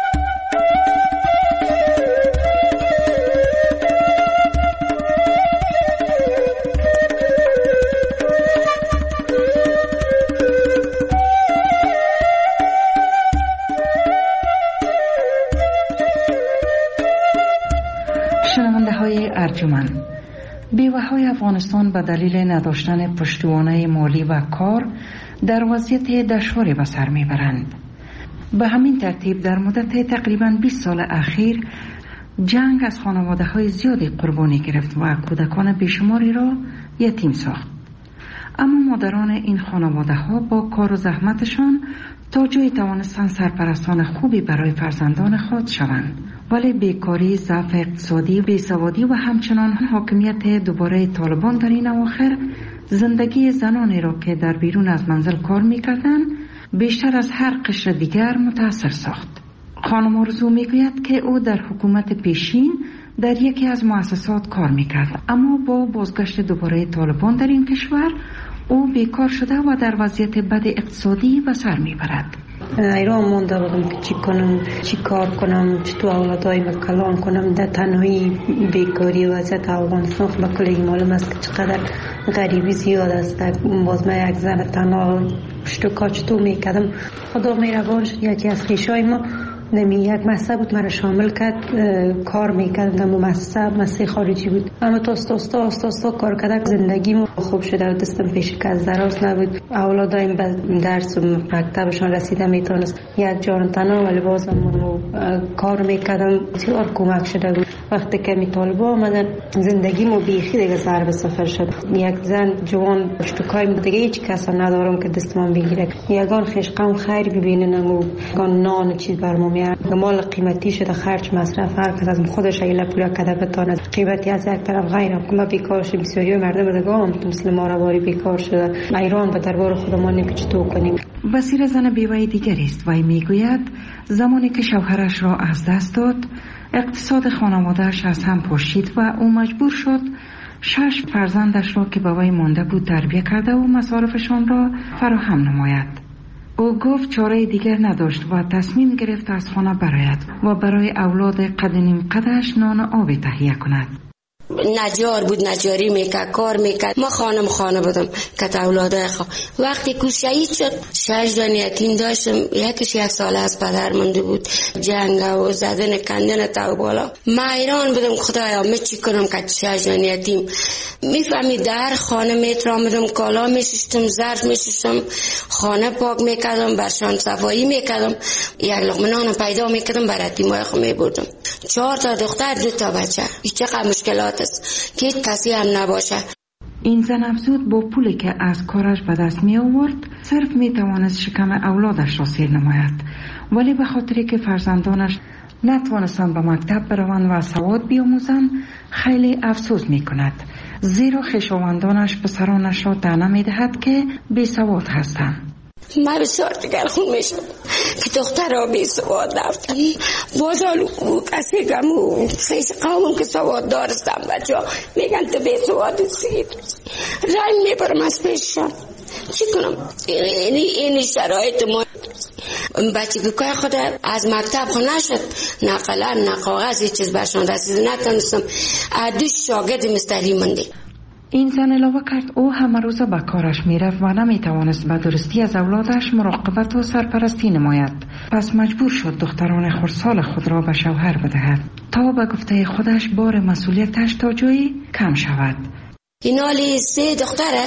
ارجمند بیوه‌های افغانستان به دلیل نداشتن پشتوانه مالی و کار در وضعیت دشواری به سر میبرند. به همین ترتیب در مدت تقریباً 20 سال اخیر جنگ از خانواده‌های زیادی قربانی گرفت و کودکان بیشماری را یتیم ساخت. اما مادران این خانواده ها با کار و زحمتشان تا جایی توانستند سرپرستان خوبی برای فرزندان خود شوند. ولی بیکاری، ضعف اقتصادی، بیسوادی و همچنان حاکمیت دوباره طالبان در این اواخر زندگی زنانی را که در بیرون از منزل کار می‌کردند بیشتر از هر قشر دیگر متاثر ساخت. خانم آرزو میگوید که او در حکومت پیشین در یکی از مؤسسات کار میکرد، اما با بازگشت دوباره طالبان در این کشور او بیکار شده و در وضعیت بد اقتصادی به سر میبرد. ایران مونده بودم که چی کنم، چی کار کنم، چطور اولادایم کلام کنم. در تنهایی بیکاری و وضعیت افغانستان خب کلی معلوم است که چقدر غریبی زیاد است. باز من یک زن تنها پشت چطور میکردم. خدا مهربان شد یکی از خویشای ما نمی یک مؤسسه بود مرا شامل کرد، کار میکردم. مؤسسه خارجی بود، اما تا استا کار کردم. زندگیمو خوب شده و دستم پیش کس دراز نبود. اولادایم به درس و مکتبشان رسیده میتونست یک جان تنها، ولی بازم کار میکردم. بسیار کمک شده بود. وقتی که می طالبا آمدن زندگیمو بیخی دیگه سر به سفر شد. یک زن جوان پشتکای دیگه هیچ کس ندارم که دستم بگیره. یگان خشقم خیر ببینن و نان چیز برام مال قیمتی شده، خرج مصرف هر کس از خودش ایله پولا کده بتانه. قیمتی از یک طرف غیر حکومت بیکار شده، بسیاری مردم دیگه هم مثل ما رواری بیکار شده. ایران به دربار خودمان نمی‌چطور کنیم. بصیر زن بیوه دیگری است و میگوید زمانی که شوهرش را از دست داد اقتصاد خانواده‌اش از هم پاشید و او مجبور شد 6 فرزندش را که به وی مانده بود تربیت کرده و مصارفشان را فراهم نماید. او گفت چاره دیگر نداشت و تصمیم گرفت از خانه برآید و برای اولاد قد نیم قدش نان آبی تهیه کند. نجار بود، نجاری میکرد، کار میکرد. ما خانه بودم که اولادای وقتی که شهید شد 6 جان یتیم داشتم. یکیش 1 سال از پدر مونده بود. جنگ و زدن کندن تا بالا. ما ایران بودم خدایا من چی کنم که 6 جان یتیم. میفهمید در خانه میترامدم، کالا میشستم، ظرف میشستم، خانه پاک میکردم، برشان صفایی میکردم، یک لقمه نان پیدا میکردم برای یتیمای خود میبردم. 4 تا دختر 2 تا بچه. این چقدر مشکلات است که کسی هم نباشه. این زن افزود با پولی که از کارش به دست می آورد صرف می توانست شکم اولادش را سیر نماید، ولی به خاطری که فرزندانش نتوانستند به مکتب بروند و سواد بیاموزند خیلی افسوس می کند، زیرا خویشاوندانش پسرانش را طعنه می دهد که بی سواد هستند. من بسیار دگرخون میشم که دخترها بی سواد رفتن. بازالو کسی گمو خیش قوم که سواد دارستم بچه ها میگن تو بی سواد سید رنگ میبرم از پیششان. چی کنم؟ این شرایط ما. بچه که خود از مکتب خونه شد، نه قلم نه کاغذ هیچ چیز برشان رسید، نتونستم. 2 شاگرد مستری مونده. این زن علاوه کرد او همه روز به کارش میرفت و نمیتوانست به درستی از اولادش مراقبت و سرپرستی نماید. پس مجبور شد دختران خردسال خود را به شوهر بدهد تا به گفته خودش بار مسئولیتش تا جایی کم شود. این حالی 3 دختره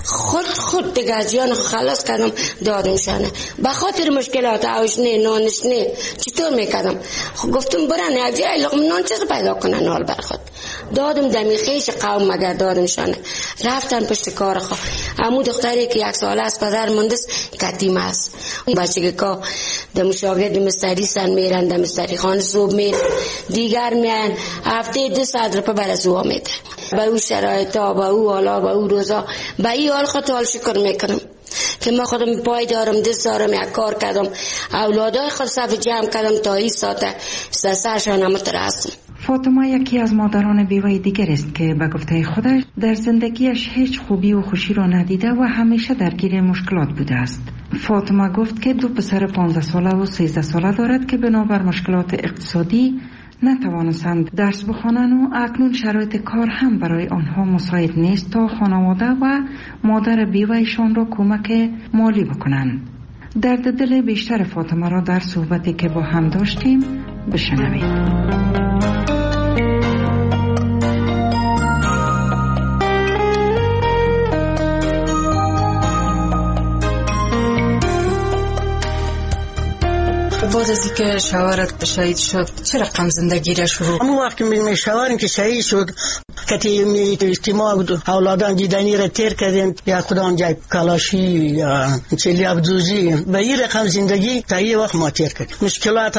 خود دیگه از جان خلاص کردم دادمشانه. به خاطر مشکلات آشنه نانش نه چطور میکردم. گفتم برن یک جای لقمه نان چیز پیدا کنن نال بر خود. دادم دمی خیش قوم مگر دادمشانه. رفتن پشت کار خود. امو دختری که 1 ساله از پدر مندست یتیم است. بچه که دم شاگرد مستری سن میرن، دم مستری خانه صبح میرن، دیگر میان هفته 200 روپیه برای زوا میده. با او شرایطا، با او حالا، با او روزا، با این حال خود حال شکر میکنم که ما خودم پای دارم، دست دارم، یک کار کردم، اولادای خود صف جمع کردم تا این ساعت سرشان هم ترستم. فاطمه یکی از مادران بیوه دیگر است که به گفته خودش در زندگیش هیچ خوبی و خوشی را ندیده و همیشه درگیر مشکلات بوده است. فاطمه گفت که 2 پسر 15 ساله و 13 ساله دارد که بنابر مشکلات اقتصادی نتوانستند درس بخوانند و اکنون شرایط کار هم برای آنها مساعد نیست تا خانواده و مادر بیوهشان را کمک مالی بکنند. درد دل بیشتر فاطمه را در صحبتی که با هم داشتیم بشنوید. بعد از اینکه شوهرت شهید شد چه رقم زندگی را شروع؟ همون وقت که شوهرم که شهید شد کتی اجتماع اولادان دیدنی را تیر کردیم یا کدام جای کلاشی یا چلی ابزوزی و این رقم زندگی تا یه وقت ما تیر کردیم. مشکلات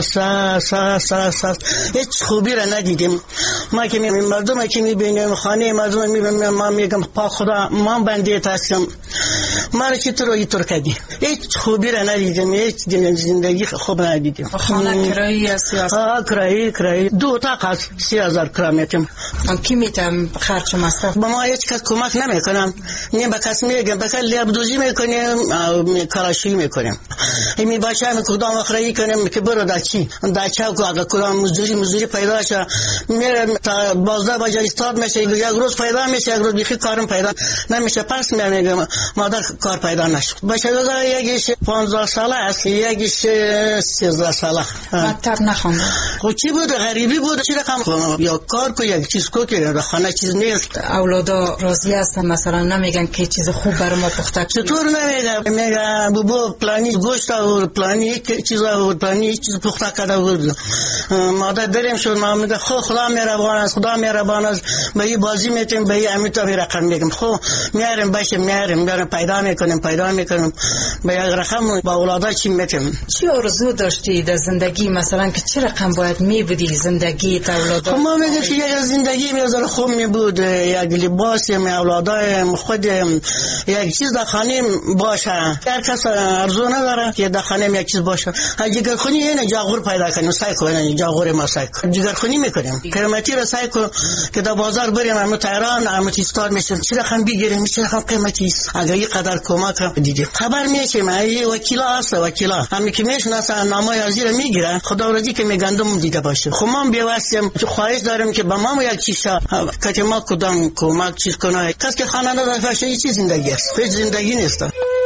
هیچ خوبی را ندیدیم. ما که مردم که میبینیم خانه مردم میبینیم ما میگم پاک خدا ما بنده هستم ما را چطور و اینطور کردی. هیچ خوبی را ندیدیم. هیچ زندگی خوب ندیدیم. خانه کرایی است یا کرایی 2 اتاق است 30,000 کرایه میتیم. کی میتم خرج مصرف با ما هیچ کس کمک نمیکنم. نه به کس میگم به کل لیابدوزی میکنیم کلاشی میکنیم. می باشه کدام اخرایی کنیم که برو داچی داچا کو اگه کدام مزدوری پیدا شه میره تا 12 بجه استاد میشه یک روز پیدا میشه یک روز بیخی کارم پیدا نمیشه پس میگم مادر کار پیدا نشه باشه یکیش 15 ساله است یکیش 13 ساله مکتب نخونده. خب چی بود غریبی بود چی رقم یا کار کو یک چیز کو که خانه چیز نیست. اولادا راضی هستن مثلا نمیگن که چیز خوب برای ما پخته چطور میگه بابا پلانی گوشت و پلانی چیزا و پلانی چیز پخته کرده بود مادر دریم شد ما میگه خدا مهربان است خدا مهربان است به این بازی میتیم به این امیتا رقم میگم خب میاریم باشه میاریم پیدا میکنیم به یک رقم با اولادا چی میتیم. چی آرزو داشتی در زندگی مثلا که چه رقم باید میبودی زندگی تا اولادا؟ ما میگه که یک زندگی میذاره خوب میبود یک لباس می اولادا خود یک چیز در خانه باشه هر کس ارزو نداره که در خانه یک چیز باشه. جگر خونی اینه جاغور پیدا کنیم سعی کنیم جاغور ما سعی جگر خونی میکنیم قیمتی را سعی کنیم که در بازار بریم همه تهران همه استاد میشن چه رقم بگیریم چه رقم قیمتی است اگه این قدر کمک دیدیم خبر میشیم ای وکیلا هست وکیلا همین که میشناسن نامه ازیر میگیره خدا رضی که میگندم دیده باشه. خب ما بی‌واسیم خواهش داریم که با ما یک چیز که ما کدام کمک چیز کنه کس که خانه نداره چه چیز زندگی است هیچ زندگی نیست.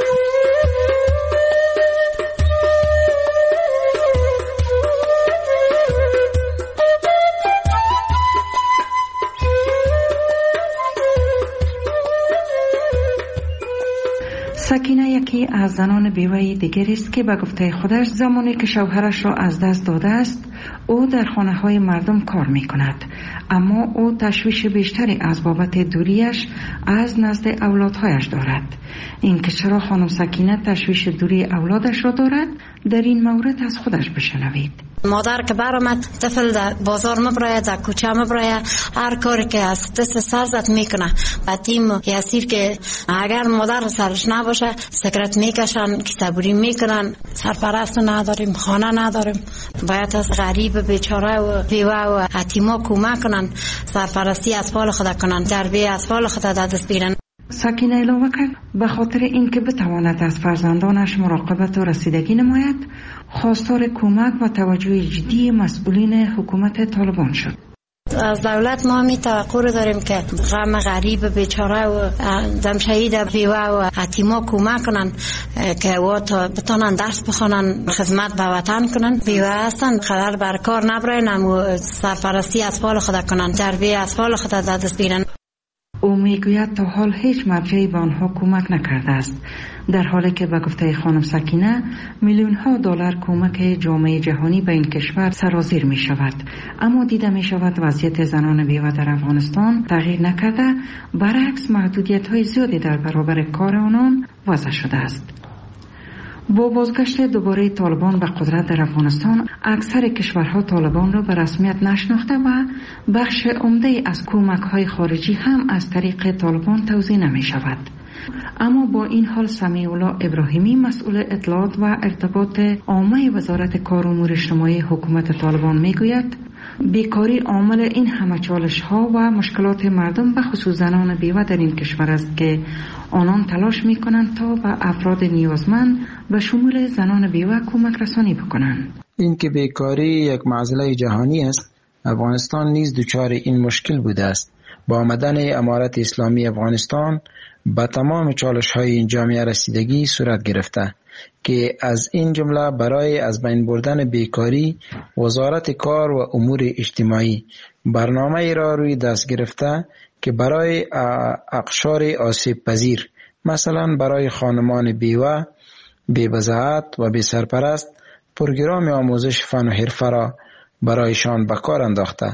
سکینه یکی از زنان بیوه دیگری است که به گفته خودش زمانی که شوهرش را از دست داده است او در خانه های مردم کار می کند اما او تشویش بیشتری از بابت دوریش از نزد اولادهایش دارد. اینکه چرا خانم سکینه تشویش دوری اولادش را دارد در این مورد از خودش بشنوید. مادر که برامد طفل در بازار مبراید در کوچه مبراید هر کاری که از دست سرزت میکنه و تیم یاسیر که اگر مادر سرش نباشه سکرت میکشن که صبوری میکنن سرپرست نداریم خانه نداریم باید از غریب بیچاره و بیوه و یتیما کمک کنن سرپرستی اطفال خود کنن تربیت اطفال خود در دست بگیرن. سکینه علاوه کرد به خاطر اینکه بتواند از فرزندانش مراقبت و رسیدگی نماید خواستار کمک و توجه جدی مسئولین حکومت طالبان شد. از دولت ما می توقع داریم که غم غریب بیچاره و دم شهید بیوه و یتیما کمک کنن که او تا بتونن درس بخونن خدمت به وطن کنن. بیوه هستن قدر بر کار نبراین و سرپرستی اطفال خود کنن تربیت اطفال خود در دست بگیرن. او میگوید تا حال هیچ مرجعی به آنها کمک نکرده است در حالی که به گفته خانم سکینه میلیون ها دلار کمک جامعه جهانی به این کشور سرازیر می شود اما دیده می شود وضعیت زنان بیوه در افغانستان تغییر نکرده برعکس محدودیت های زیادی در برابر کار آنان وضع شده است. با بازگشت دوباره طالبان به قدرت در افغانستان اکثر کشورها طالبان را به رسمیت نشناخته و بخش عمده از کمک‌های خارجی هم از طریق طالبان توزیع نمی شود. اما با این حال سمیع الله ابراهیمی مسئول اطلاعات و ارتباط عامه وزارت کار و امور اجتماعی حکومت طالبان میگوید بیکاری عامل این همه چالش‌ها و مشکلات مردم به خصوص زنان بیوه در این کشور است که آنان تلاش می‌کنند تا به افراد نیازمند به شمول زنان بیوه کمک رسانی بکنند. این که بیکاری یک معضله جهانی است، افغانستان نیز دچار این مشکل بوده است. با آمدن امارت اسلامی افغانستان به تمام چالش‌های این جامعه رسیدگی صورت گرفته که از این جمله برای از بین بردن بیکاری وزارت کار و امور اجتماعی برنامه را روی دست گرفته که برای اقشار آسیب پذیر مثلا برای خانمان بیوه، بی‌بضاعت و بی‌سرپرست پروگرام آموزش فن و حرفه را برایشان به کار انداخته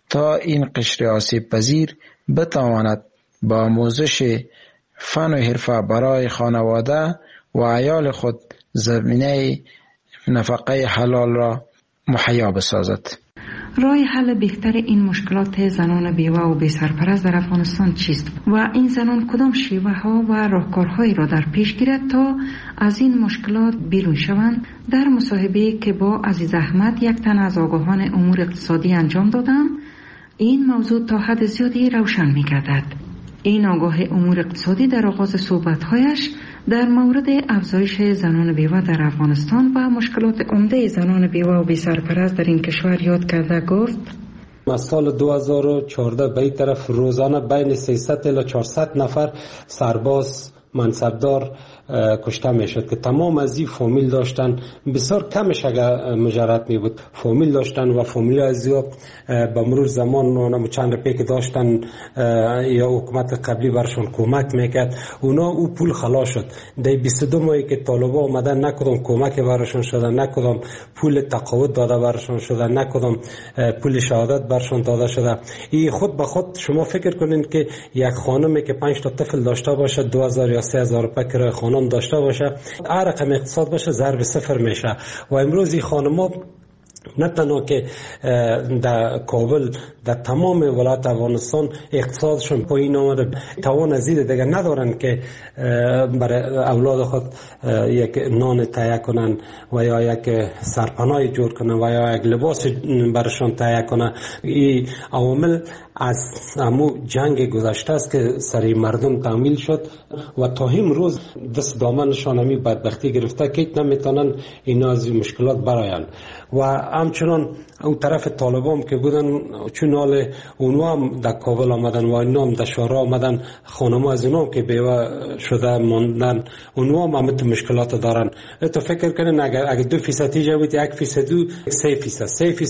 تا این قشر آسیب پذیر بتواند با آموزش فن و حرفه برای خانواده و عیال خود زمینه نفقه حلال را مهیا بسازد. راه حل بهتر این مشکلات زنان بیوه و بی سرپرست در افغانستان چیست و این زنان کدام شیوه ها و راهکارهایی را در پیش گیرد تا از این مشکلات بیرون شوند؟ در مصاحبه که با عزیز احمد، یک تن از آگاهان امور اقتصادی انجام دادم، این موضوع تا حد زیادی روشن می گردد. این آگاه امور اقتصادی در آغاز صحبت‌هایش در مورد افزایش زنان بیوه در افغانستان و مشکلات عمده زنان بیوه و بی سرپرست در این کشور یاد کرده گفت: از سال 2014 به این طرف روزانه بین 300 الی 400 نفر سرباز منصبدار کشته می شد که تمام از این فامیل داشتن. بسیار کمش اگر مجرد می بود فامیل داشتن و فامیل از یا به مرور زمان اونا چند رپی که داشتن یا حکومت قبلی برشون کمک میکرد، اونا او پول خلاص شد. در 22 ماهی که طالبا آمدن نکدام کمک برشون شده، نکدام پول تقاعد داده برشون شده، نکدام پول شهادت برشون داده شده. این خود به خود شما فکر کنین که یک خانمی که 5 تا طفل داشته باشه 2000 یا 3000 روپیه کرایه خانه داشته باشه، هر رقم اقتصاد باشه ضرب صفر میشه. و امروز این خانم‌ها نه تنها که در کابل، در تمام ولایت افغانستان اقتصادشون پایین آمده، توان از این دیگه ندارن که برای اولاد خود یک نان تهیه کنن و یا یک سرپناه جور کنن و یا یک لباس برشان تهیه کنن. این عوامل از همو جنگ گذشته است که سری مردم تعمیل شد و تا امروز دست دامنشان همی بدبختی گرفته که نمیتونن اینا از مشکلات براین. و همچنان اون طرف طالبان که بودن، چون حال اونها هم در کابل آمدن و اینا هم در شهرها آمدن، خانم‌ها از اینا هم که بیوه شده ماندن، اونها هم همه مشکلات دارن. تو فکر کنین اگر 2% جوید 1%،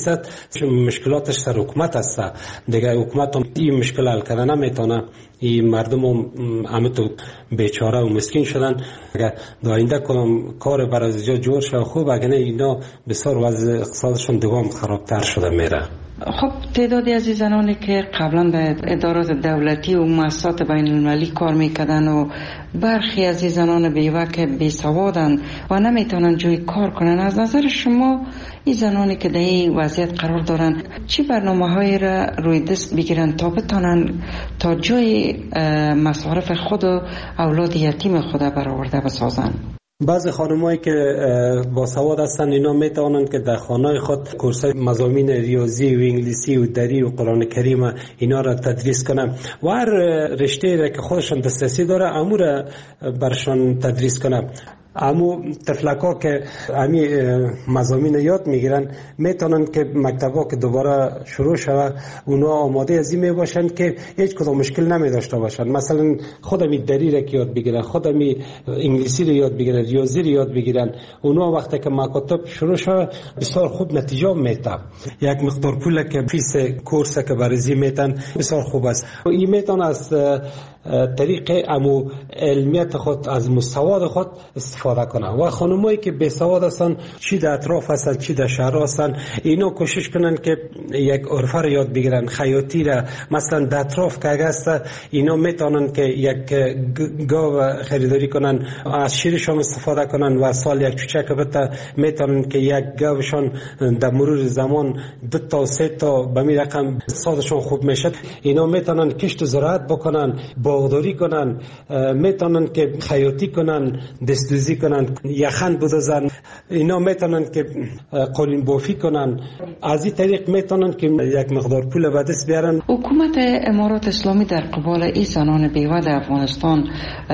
3% مشکلاتش سر حکومت است دیگه. حکومت هم این مشکل حل کردن نمیتونه. این مردم هم همه تو بیچاره و مسکین شدن. اگر در آینده کنم کار بر از اینجا جور شد خوب، اگر نه اینا بسیار وضع اقتصادشون دوام خرابتر شده میره. خب تعدادی از زنانی که قبلا در ادارات دولتی و مؤسسات بین المللی کار میکردن و برخی از زنان بیوه که بیسوادن و نمیتونن جای کار کنن، از نظر شما این زنانی که در این وضعیت قرار دارن چی برنامه‌هایی را روی دست بگیرن تا بتونن تا جای مصارف خود و اولاد یتیم خود برآورده بسازن؟ بعضی خانمایی که با سواد هستن اینا میتونن که در خانه خود کورس مضامین ریاضی و انگلیسی و دری و قرآن کریم اینا را تدریس کنن و هر رشته را که خودشان دسترسی داره امور برشان تدریس کنن. امو طفلکا که امی مضامین یاد میگیرن میتونن که مکتبا که دوباره شروع شوه اونا آماده از این میباشن که هیچ کدام مشکل نمی داشته باشن. مثلا خودمی دری را که یاد بگیرن، خودمی انگلیسی را یاد بگیرن، ریاضی را یاد بگیرن، اونا وقتی که مکاتب شروع شوه بسیار خوب نتیجه میده. یک مقدار پول که فیس کورس که برزی میتن بسیار خوب است. این میتون از طریق امو علمیت خود از مستواد خود استفاده کنن. و خانمایی که بی سواد هستن، چی در اطراف هستن چی در شهر هستن، اینا کوشش کنن که یک عرفه را یاد بگیرن، خیاطی را. مثلا در اطراف که هست اینا میتونن که یک گاو خریداری کنن، از شیرشان استفاده کنن و سال یک چوچک بته میتونن که یک گاوشان در مرور زمان 2 تا 3 تا به می رقم اقتصادشون خوب میشه. اینا میتونن کشت و زراعت بکنن، باغداری کنن، میتونن که خیاطی کنن، دستدوزی کنن، یخن بدوزن. اینا میتونن که قالین بافی کنن. از این طریق میتونن که یک مقدار پول به دست بیارن. حکومت امارات اسلامی در قبال این زنان بیوه در افغانستان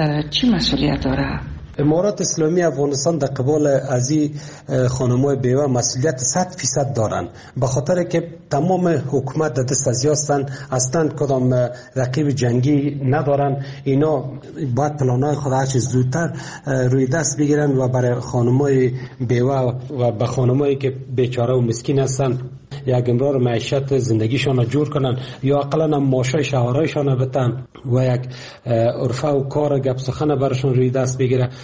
چی مسئولیت داره؟ امارات اسلامی افغانستان در قبال از این خانم‌های بیوه مسئولیت 100% دارن، به خاطر که تمام حکومت در دست از هستن، اصلا کدام رقیب جنگی ندارن. اینا باید پلان‌های خود هر چیز زودتر روی دست بگیرن و برای خانم‌های بیوه و به خانم‌هایی که بیچاره و مسکین هستن یک امرار معیشت زندگیشان را جور کنن، یا اقلا هم ماشای شهرهایشان را بتن و یک عرفه و کار گپ سخن برشون روی دست بگیره.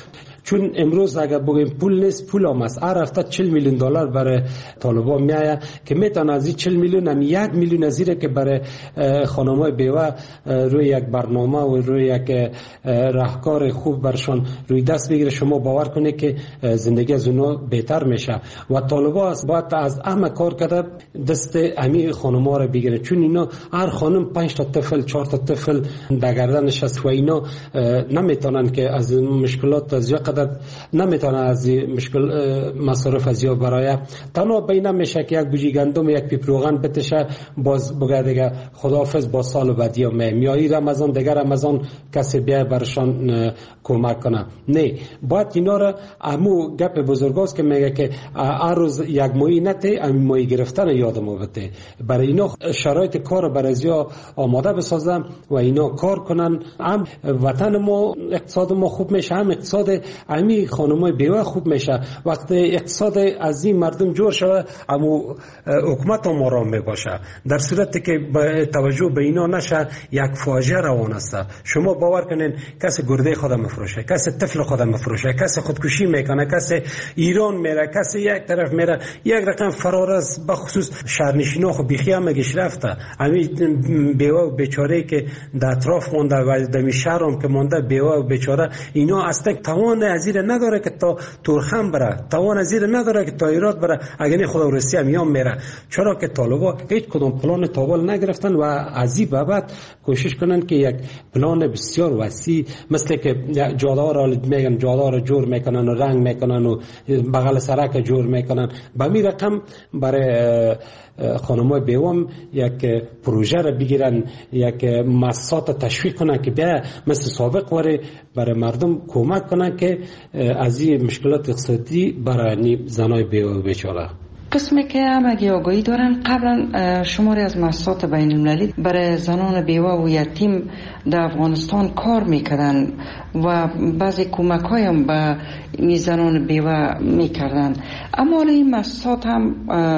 چون امروز اگر بگیم پول نیست، پول هم است. هر هفته 40 میلیون دلار برای طالبان میآید که میتونه از این 40 میلیون هم 1 میلیون از این که برای خانم‌های بیوه روی یک برنامه و روی یک راهکار خوب برشان روی دست بگیره، شما باور کنید که زندگی از اونها بهتر میشه. و طالبان باید از همه کار کرده دست امی خانم‌ها رو بگیره، چون اینا هر خانم 5 تا طفل 4 تا طفل در گردنش است و اینا نمیتونن که از مشکلات از یا قدر نمیتونن از مشکل مصارف از یا برای تنها بین میشه که یک بوجی گندم یک پیپ روغن بتشه، باز بگه دیگه خداحافظ با سال بعدی میایی رمضان دیگه رمضان کسی بیا برشان کمک کنه. نه، باید اینا را امو گپ بزرگاست که میگه که هر روز یک ماهی نته امی ماهی گرفتن یادم آورده. برای اینا شرایط کار برای ازیا آماده بسازم و اینا کار کنن، هم وطن ما اقتصاد ما خوب میشه، هم اقتصاد امی خانمای بیوه خوب میشه. وقتی اقتصاد از این مردم جور شوه امو حکومت هم آرام میباشه. در صورتی که توجه به اینا نشه یک فاجعه روان است. شما باور کنین کسی گرده خود مفروشه، کسی طفل خود مفروشه، کسی خودکشی میکنه، کسی ایران میره، کسی یک طرف میره. یک رقم فرار است، بخصوص شهرنشینا خو بیخی هم مگش رفته. امی بیوه و بیچاره که در اطراف مونده و در شهر هم که مونده بیوه و بیچاره، اینا اصلا توان ازیر نداره که تا تورخم بره، توان ازیر نداره که تا ایراد بره. اگر نه خدا روسی هم میره. چرا که طالبا هیچ کدوم پلان تاول نگرفتن و از این بابت کوشش کنن که یک پلان بسیار وسیع مثل که جاده را میگن جاده را جور میکنن و رنگ میکنن و بغل سرک جور میکنن. به می رقم برای خانمای بیوام یک پروژه را بگیرن، یک مؤسسات تشویق کنن که بیا مثل سابق وره برای مردم کمک کنن که از این مشکلات اقتصادی برای زنای بیوه بیچاره. قسمی که همگی آگاهی دارن، قبلا شماری از مؤسسات بین المللی برای زنان بیوه و یتیم در افغانستان کار میکردن و بعضی کمک هایم به این زنان بیوه میکردن، اما این مؤسسات هم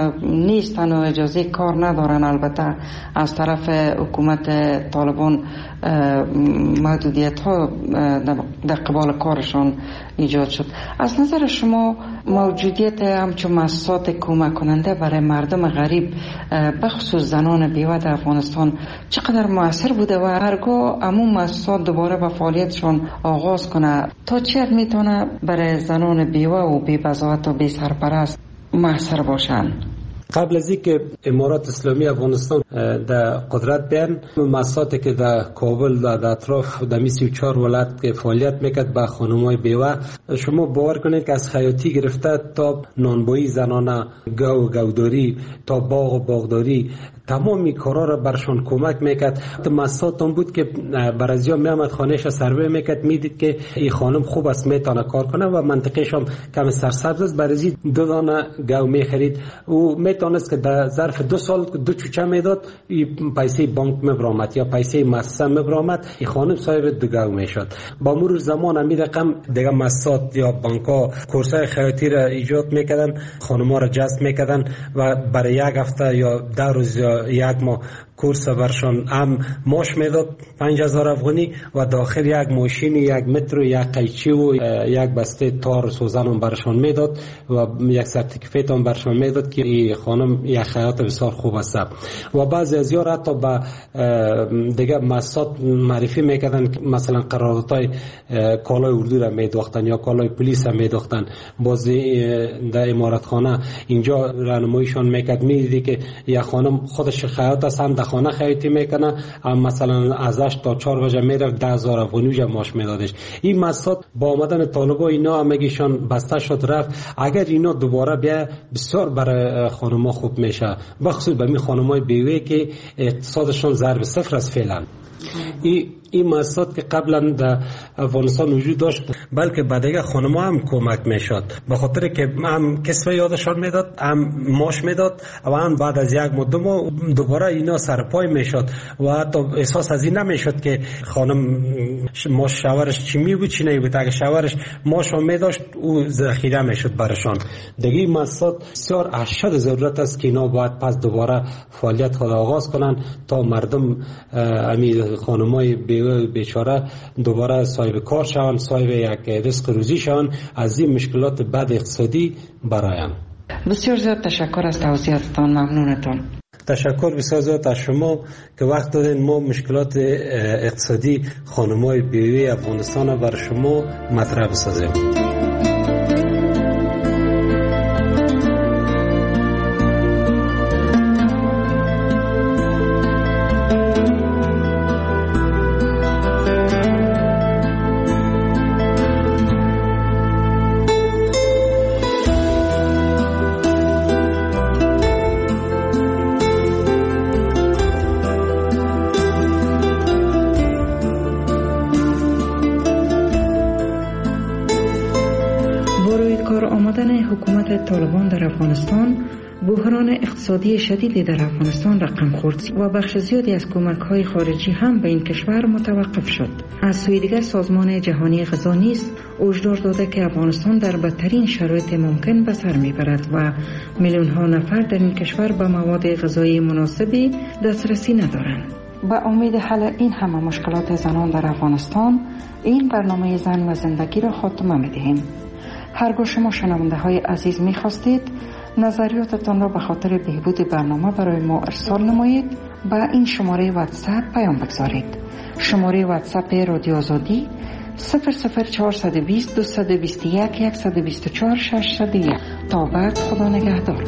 نیستن و اجازه کار ندارن. البته از طرف حکومت طالبان محدودیت ها در قبال کارشان ایجاد شد. از نظر شما موجودیت همچون مؤسسات کمک کننده برای مردم غریب بخصوص زنان بیوه در افغانستان چقدر مؤثر بوده و هرگاه همون مؤسسات دوباره به فعالیتشون آغاز کنه تا چه حد میتونه برای زنان بیوه و بی بضاعت و بی سرپرست مؤثر باشن؟ قبل از اینکه امارات اسلامی افغانستان در قدرت بیان، مؤسساتی که در کابل در اطراف در 34 ولایت که فعالیت میکرد با خانم‌های بیوه، شما باور کنید که از خیاطی گرفته تا نانبایی زنانه، گاو و گوداری تا باغ و باغداری، تمامی کارا را برشان کمک میکرد. مؤسسات هم بود که برازیا میامد خانهش سروی میکرد، میدید که این خانم خوب است میتونه کار کنه و منطقهش هم کم سرسبز است، برازی 2 دانه گاو میخرید و میتونست که در ظرف 2 سال 2 چوچه میداد، پیسه بانک میبرامد یا پیسه مؤسسه میبرامد، این خانم صاحب 2 گاو میشد. با مرور زمان امی رقم دیگه مؤسسات یا بانک‌ها کورسای خیاطی را ایجاد میکردن، خانم‌ها را جذب میکردن و برای 1 هفته یا 10 روز یا 1 ماه کورس برشان هم ماش میداد 5000 افغانی و داخل 1 ماشین 1 متر و 1 قیچی و 1 بسته تار سوزن هم برشان میداد و 1 سرتیفیکت هم برشان میداد که این خانم یک خیاط بسیار خوب است. و بعضی از یار حتی با دیگه مؤسسات معرفی میکردن، مثلا قراردادهای کالای اردو را میدوختن یا کالای پلیس را میدوختن. باز در امارتخانه اینجا راهنماییشان میکرد، میدیدی که یک خانم خودش خیاط است، هم خانه خیاطی میکنه، هم مثلا از 8 تا 4 بجه میره 10000 افغانی ماش میدادش. این مؤسسات با آمدن طالبا اینا همگیشان بسته شد رفت. اگر اینا دوباره بیا بسیار برای خانم‌ها خوب میشه، بخصوص به می خانم‌های بیوه که اقتصادشون ضرب صفر است فعلا. این مؤسسات که قبلا در افغانستان وجود داشت، بلکه بعد خانم‌ها هم کمک میشد، به خاطر که هم کسب یادشان میداد، هم ماش میداد و هم بعد از 1 مدت دوباره اینا سرپای میشد و حتی احساس از این نمیشد که خانم ماش شوهرش چی میبود چی نمیبود. اگه شوهرش ماش هم میداشت او ذخیره میشد برشان. دیگه این مؤسسات بسیار اشد ضرورت است که اینا باید پس دوباره فعالیت خود آغاز کنن تا مردم امی خانمای بیچاره دوباره صاحب کار شوند، صاحب یک یک رزق روزیشان از این مشکلات بد اقتصادی برآیند. بسیار زیاد تشکر از توضیحاتتان. ممنونتان. تشکر بسیار زیاد از شما که وقت دادین ما مشکلات اقتصادی خانم‌های بیوه افغانستان بر شما مطرح بسازیم. حکومت طالبان در افغانستان بحران اقتصادی شدیدی در افغانستان رقم خورد و بخش زیادی از کمک‌های خارجی هم به این کشور متوقف شد. از سوی دیگر سازمان جهانی غذا نیز هشدار داده که افغانستان در بدترین شرایط ممکن به سر میبرد و میلیون‌ها نفر در این کشور به مواد غذایی مناسبی دسترسی ندارند. با امید حل این همه مشکلات زنان در افغانستان، این برنامه زن و زندگی را خاتمه می‌دهیم. هرگاه شما شنونده های عزیز می‌خواستید نظریاتتان را به خاطر بهبود برنامه برای ما ارسال نمایید، با این شماره واتساپ پیام بگذارید. شماره واتساپ رادیو آزادی 00420 221 124 601. تا بعد، خدا نگهدار.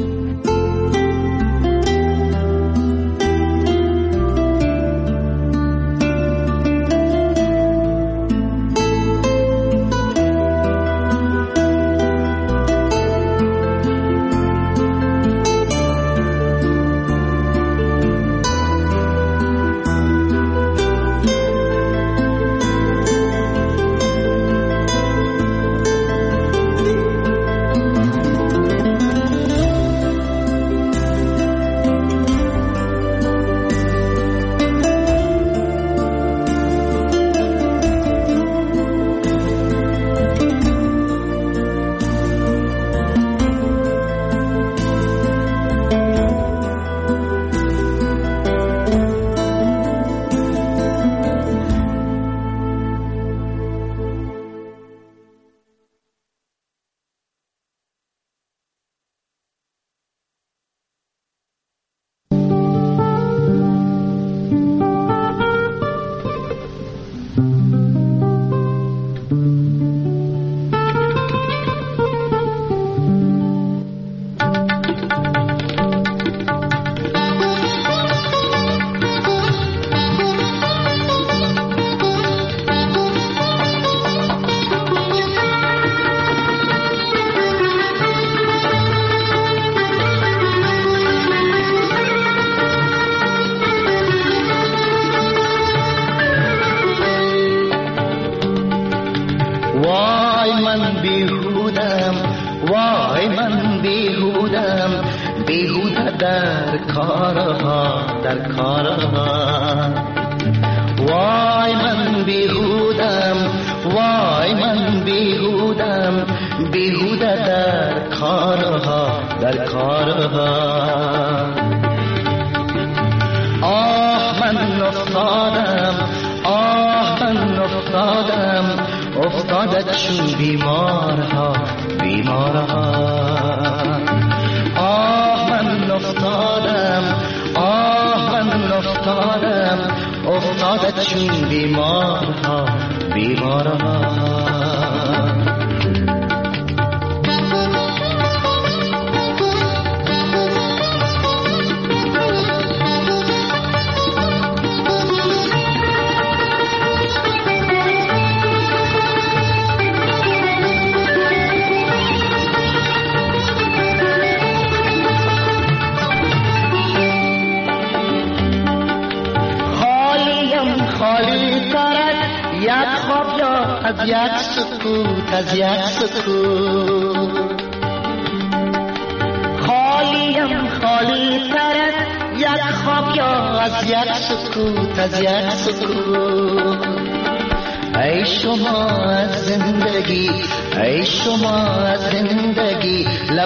ای شما از زندگی، ای شما از زندگی،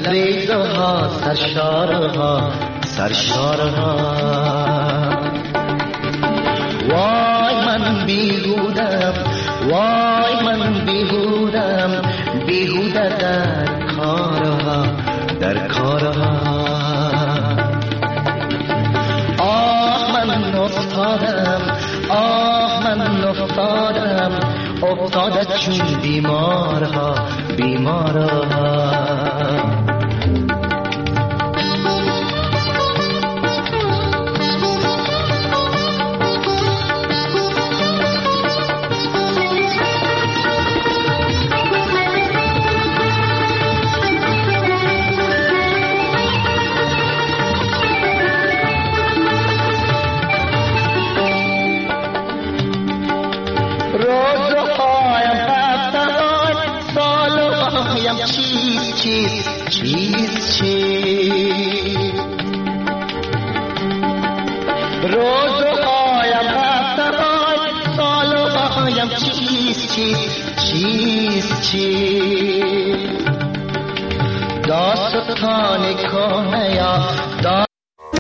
لبریزها سرشارها سرشارها. وای من بیهودم، وای من بیهودم، چون بیمارها بیمارها. داستان کنه یا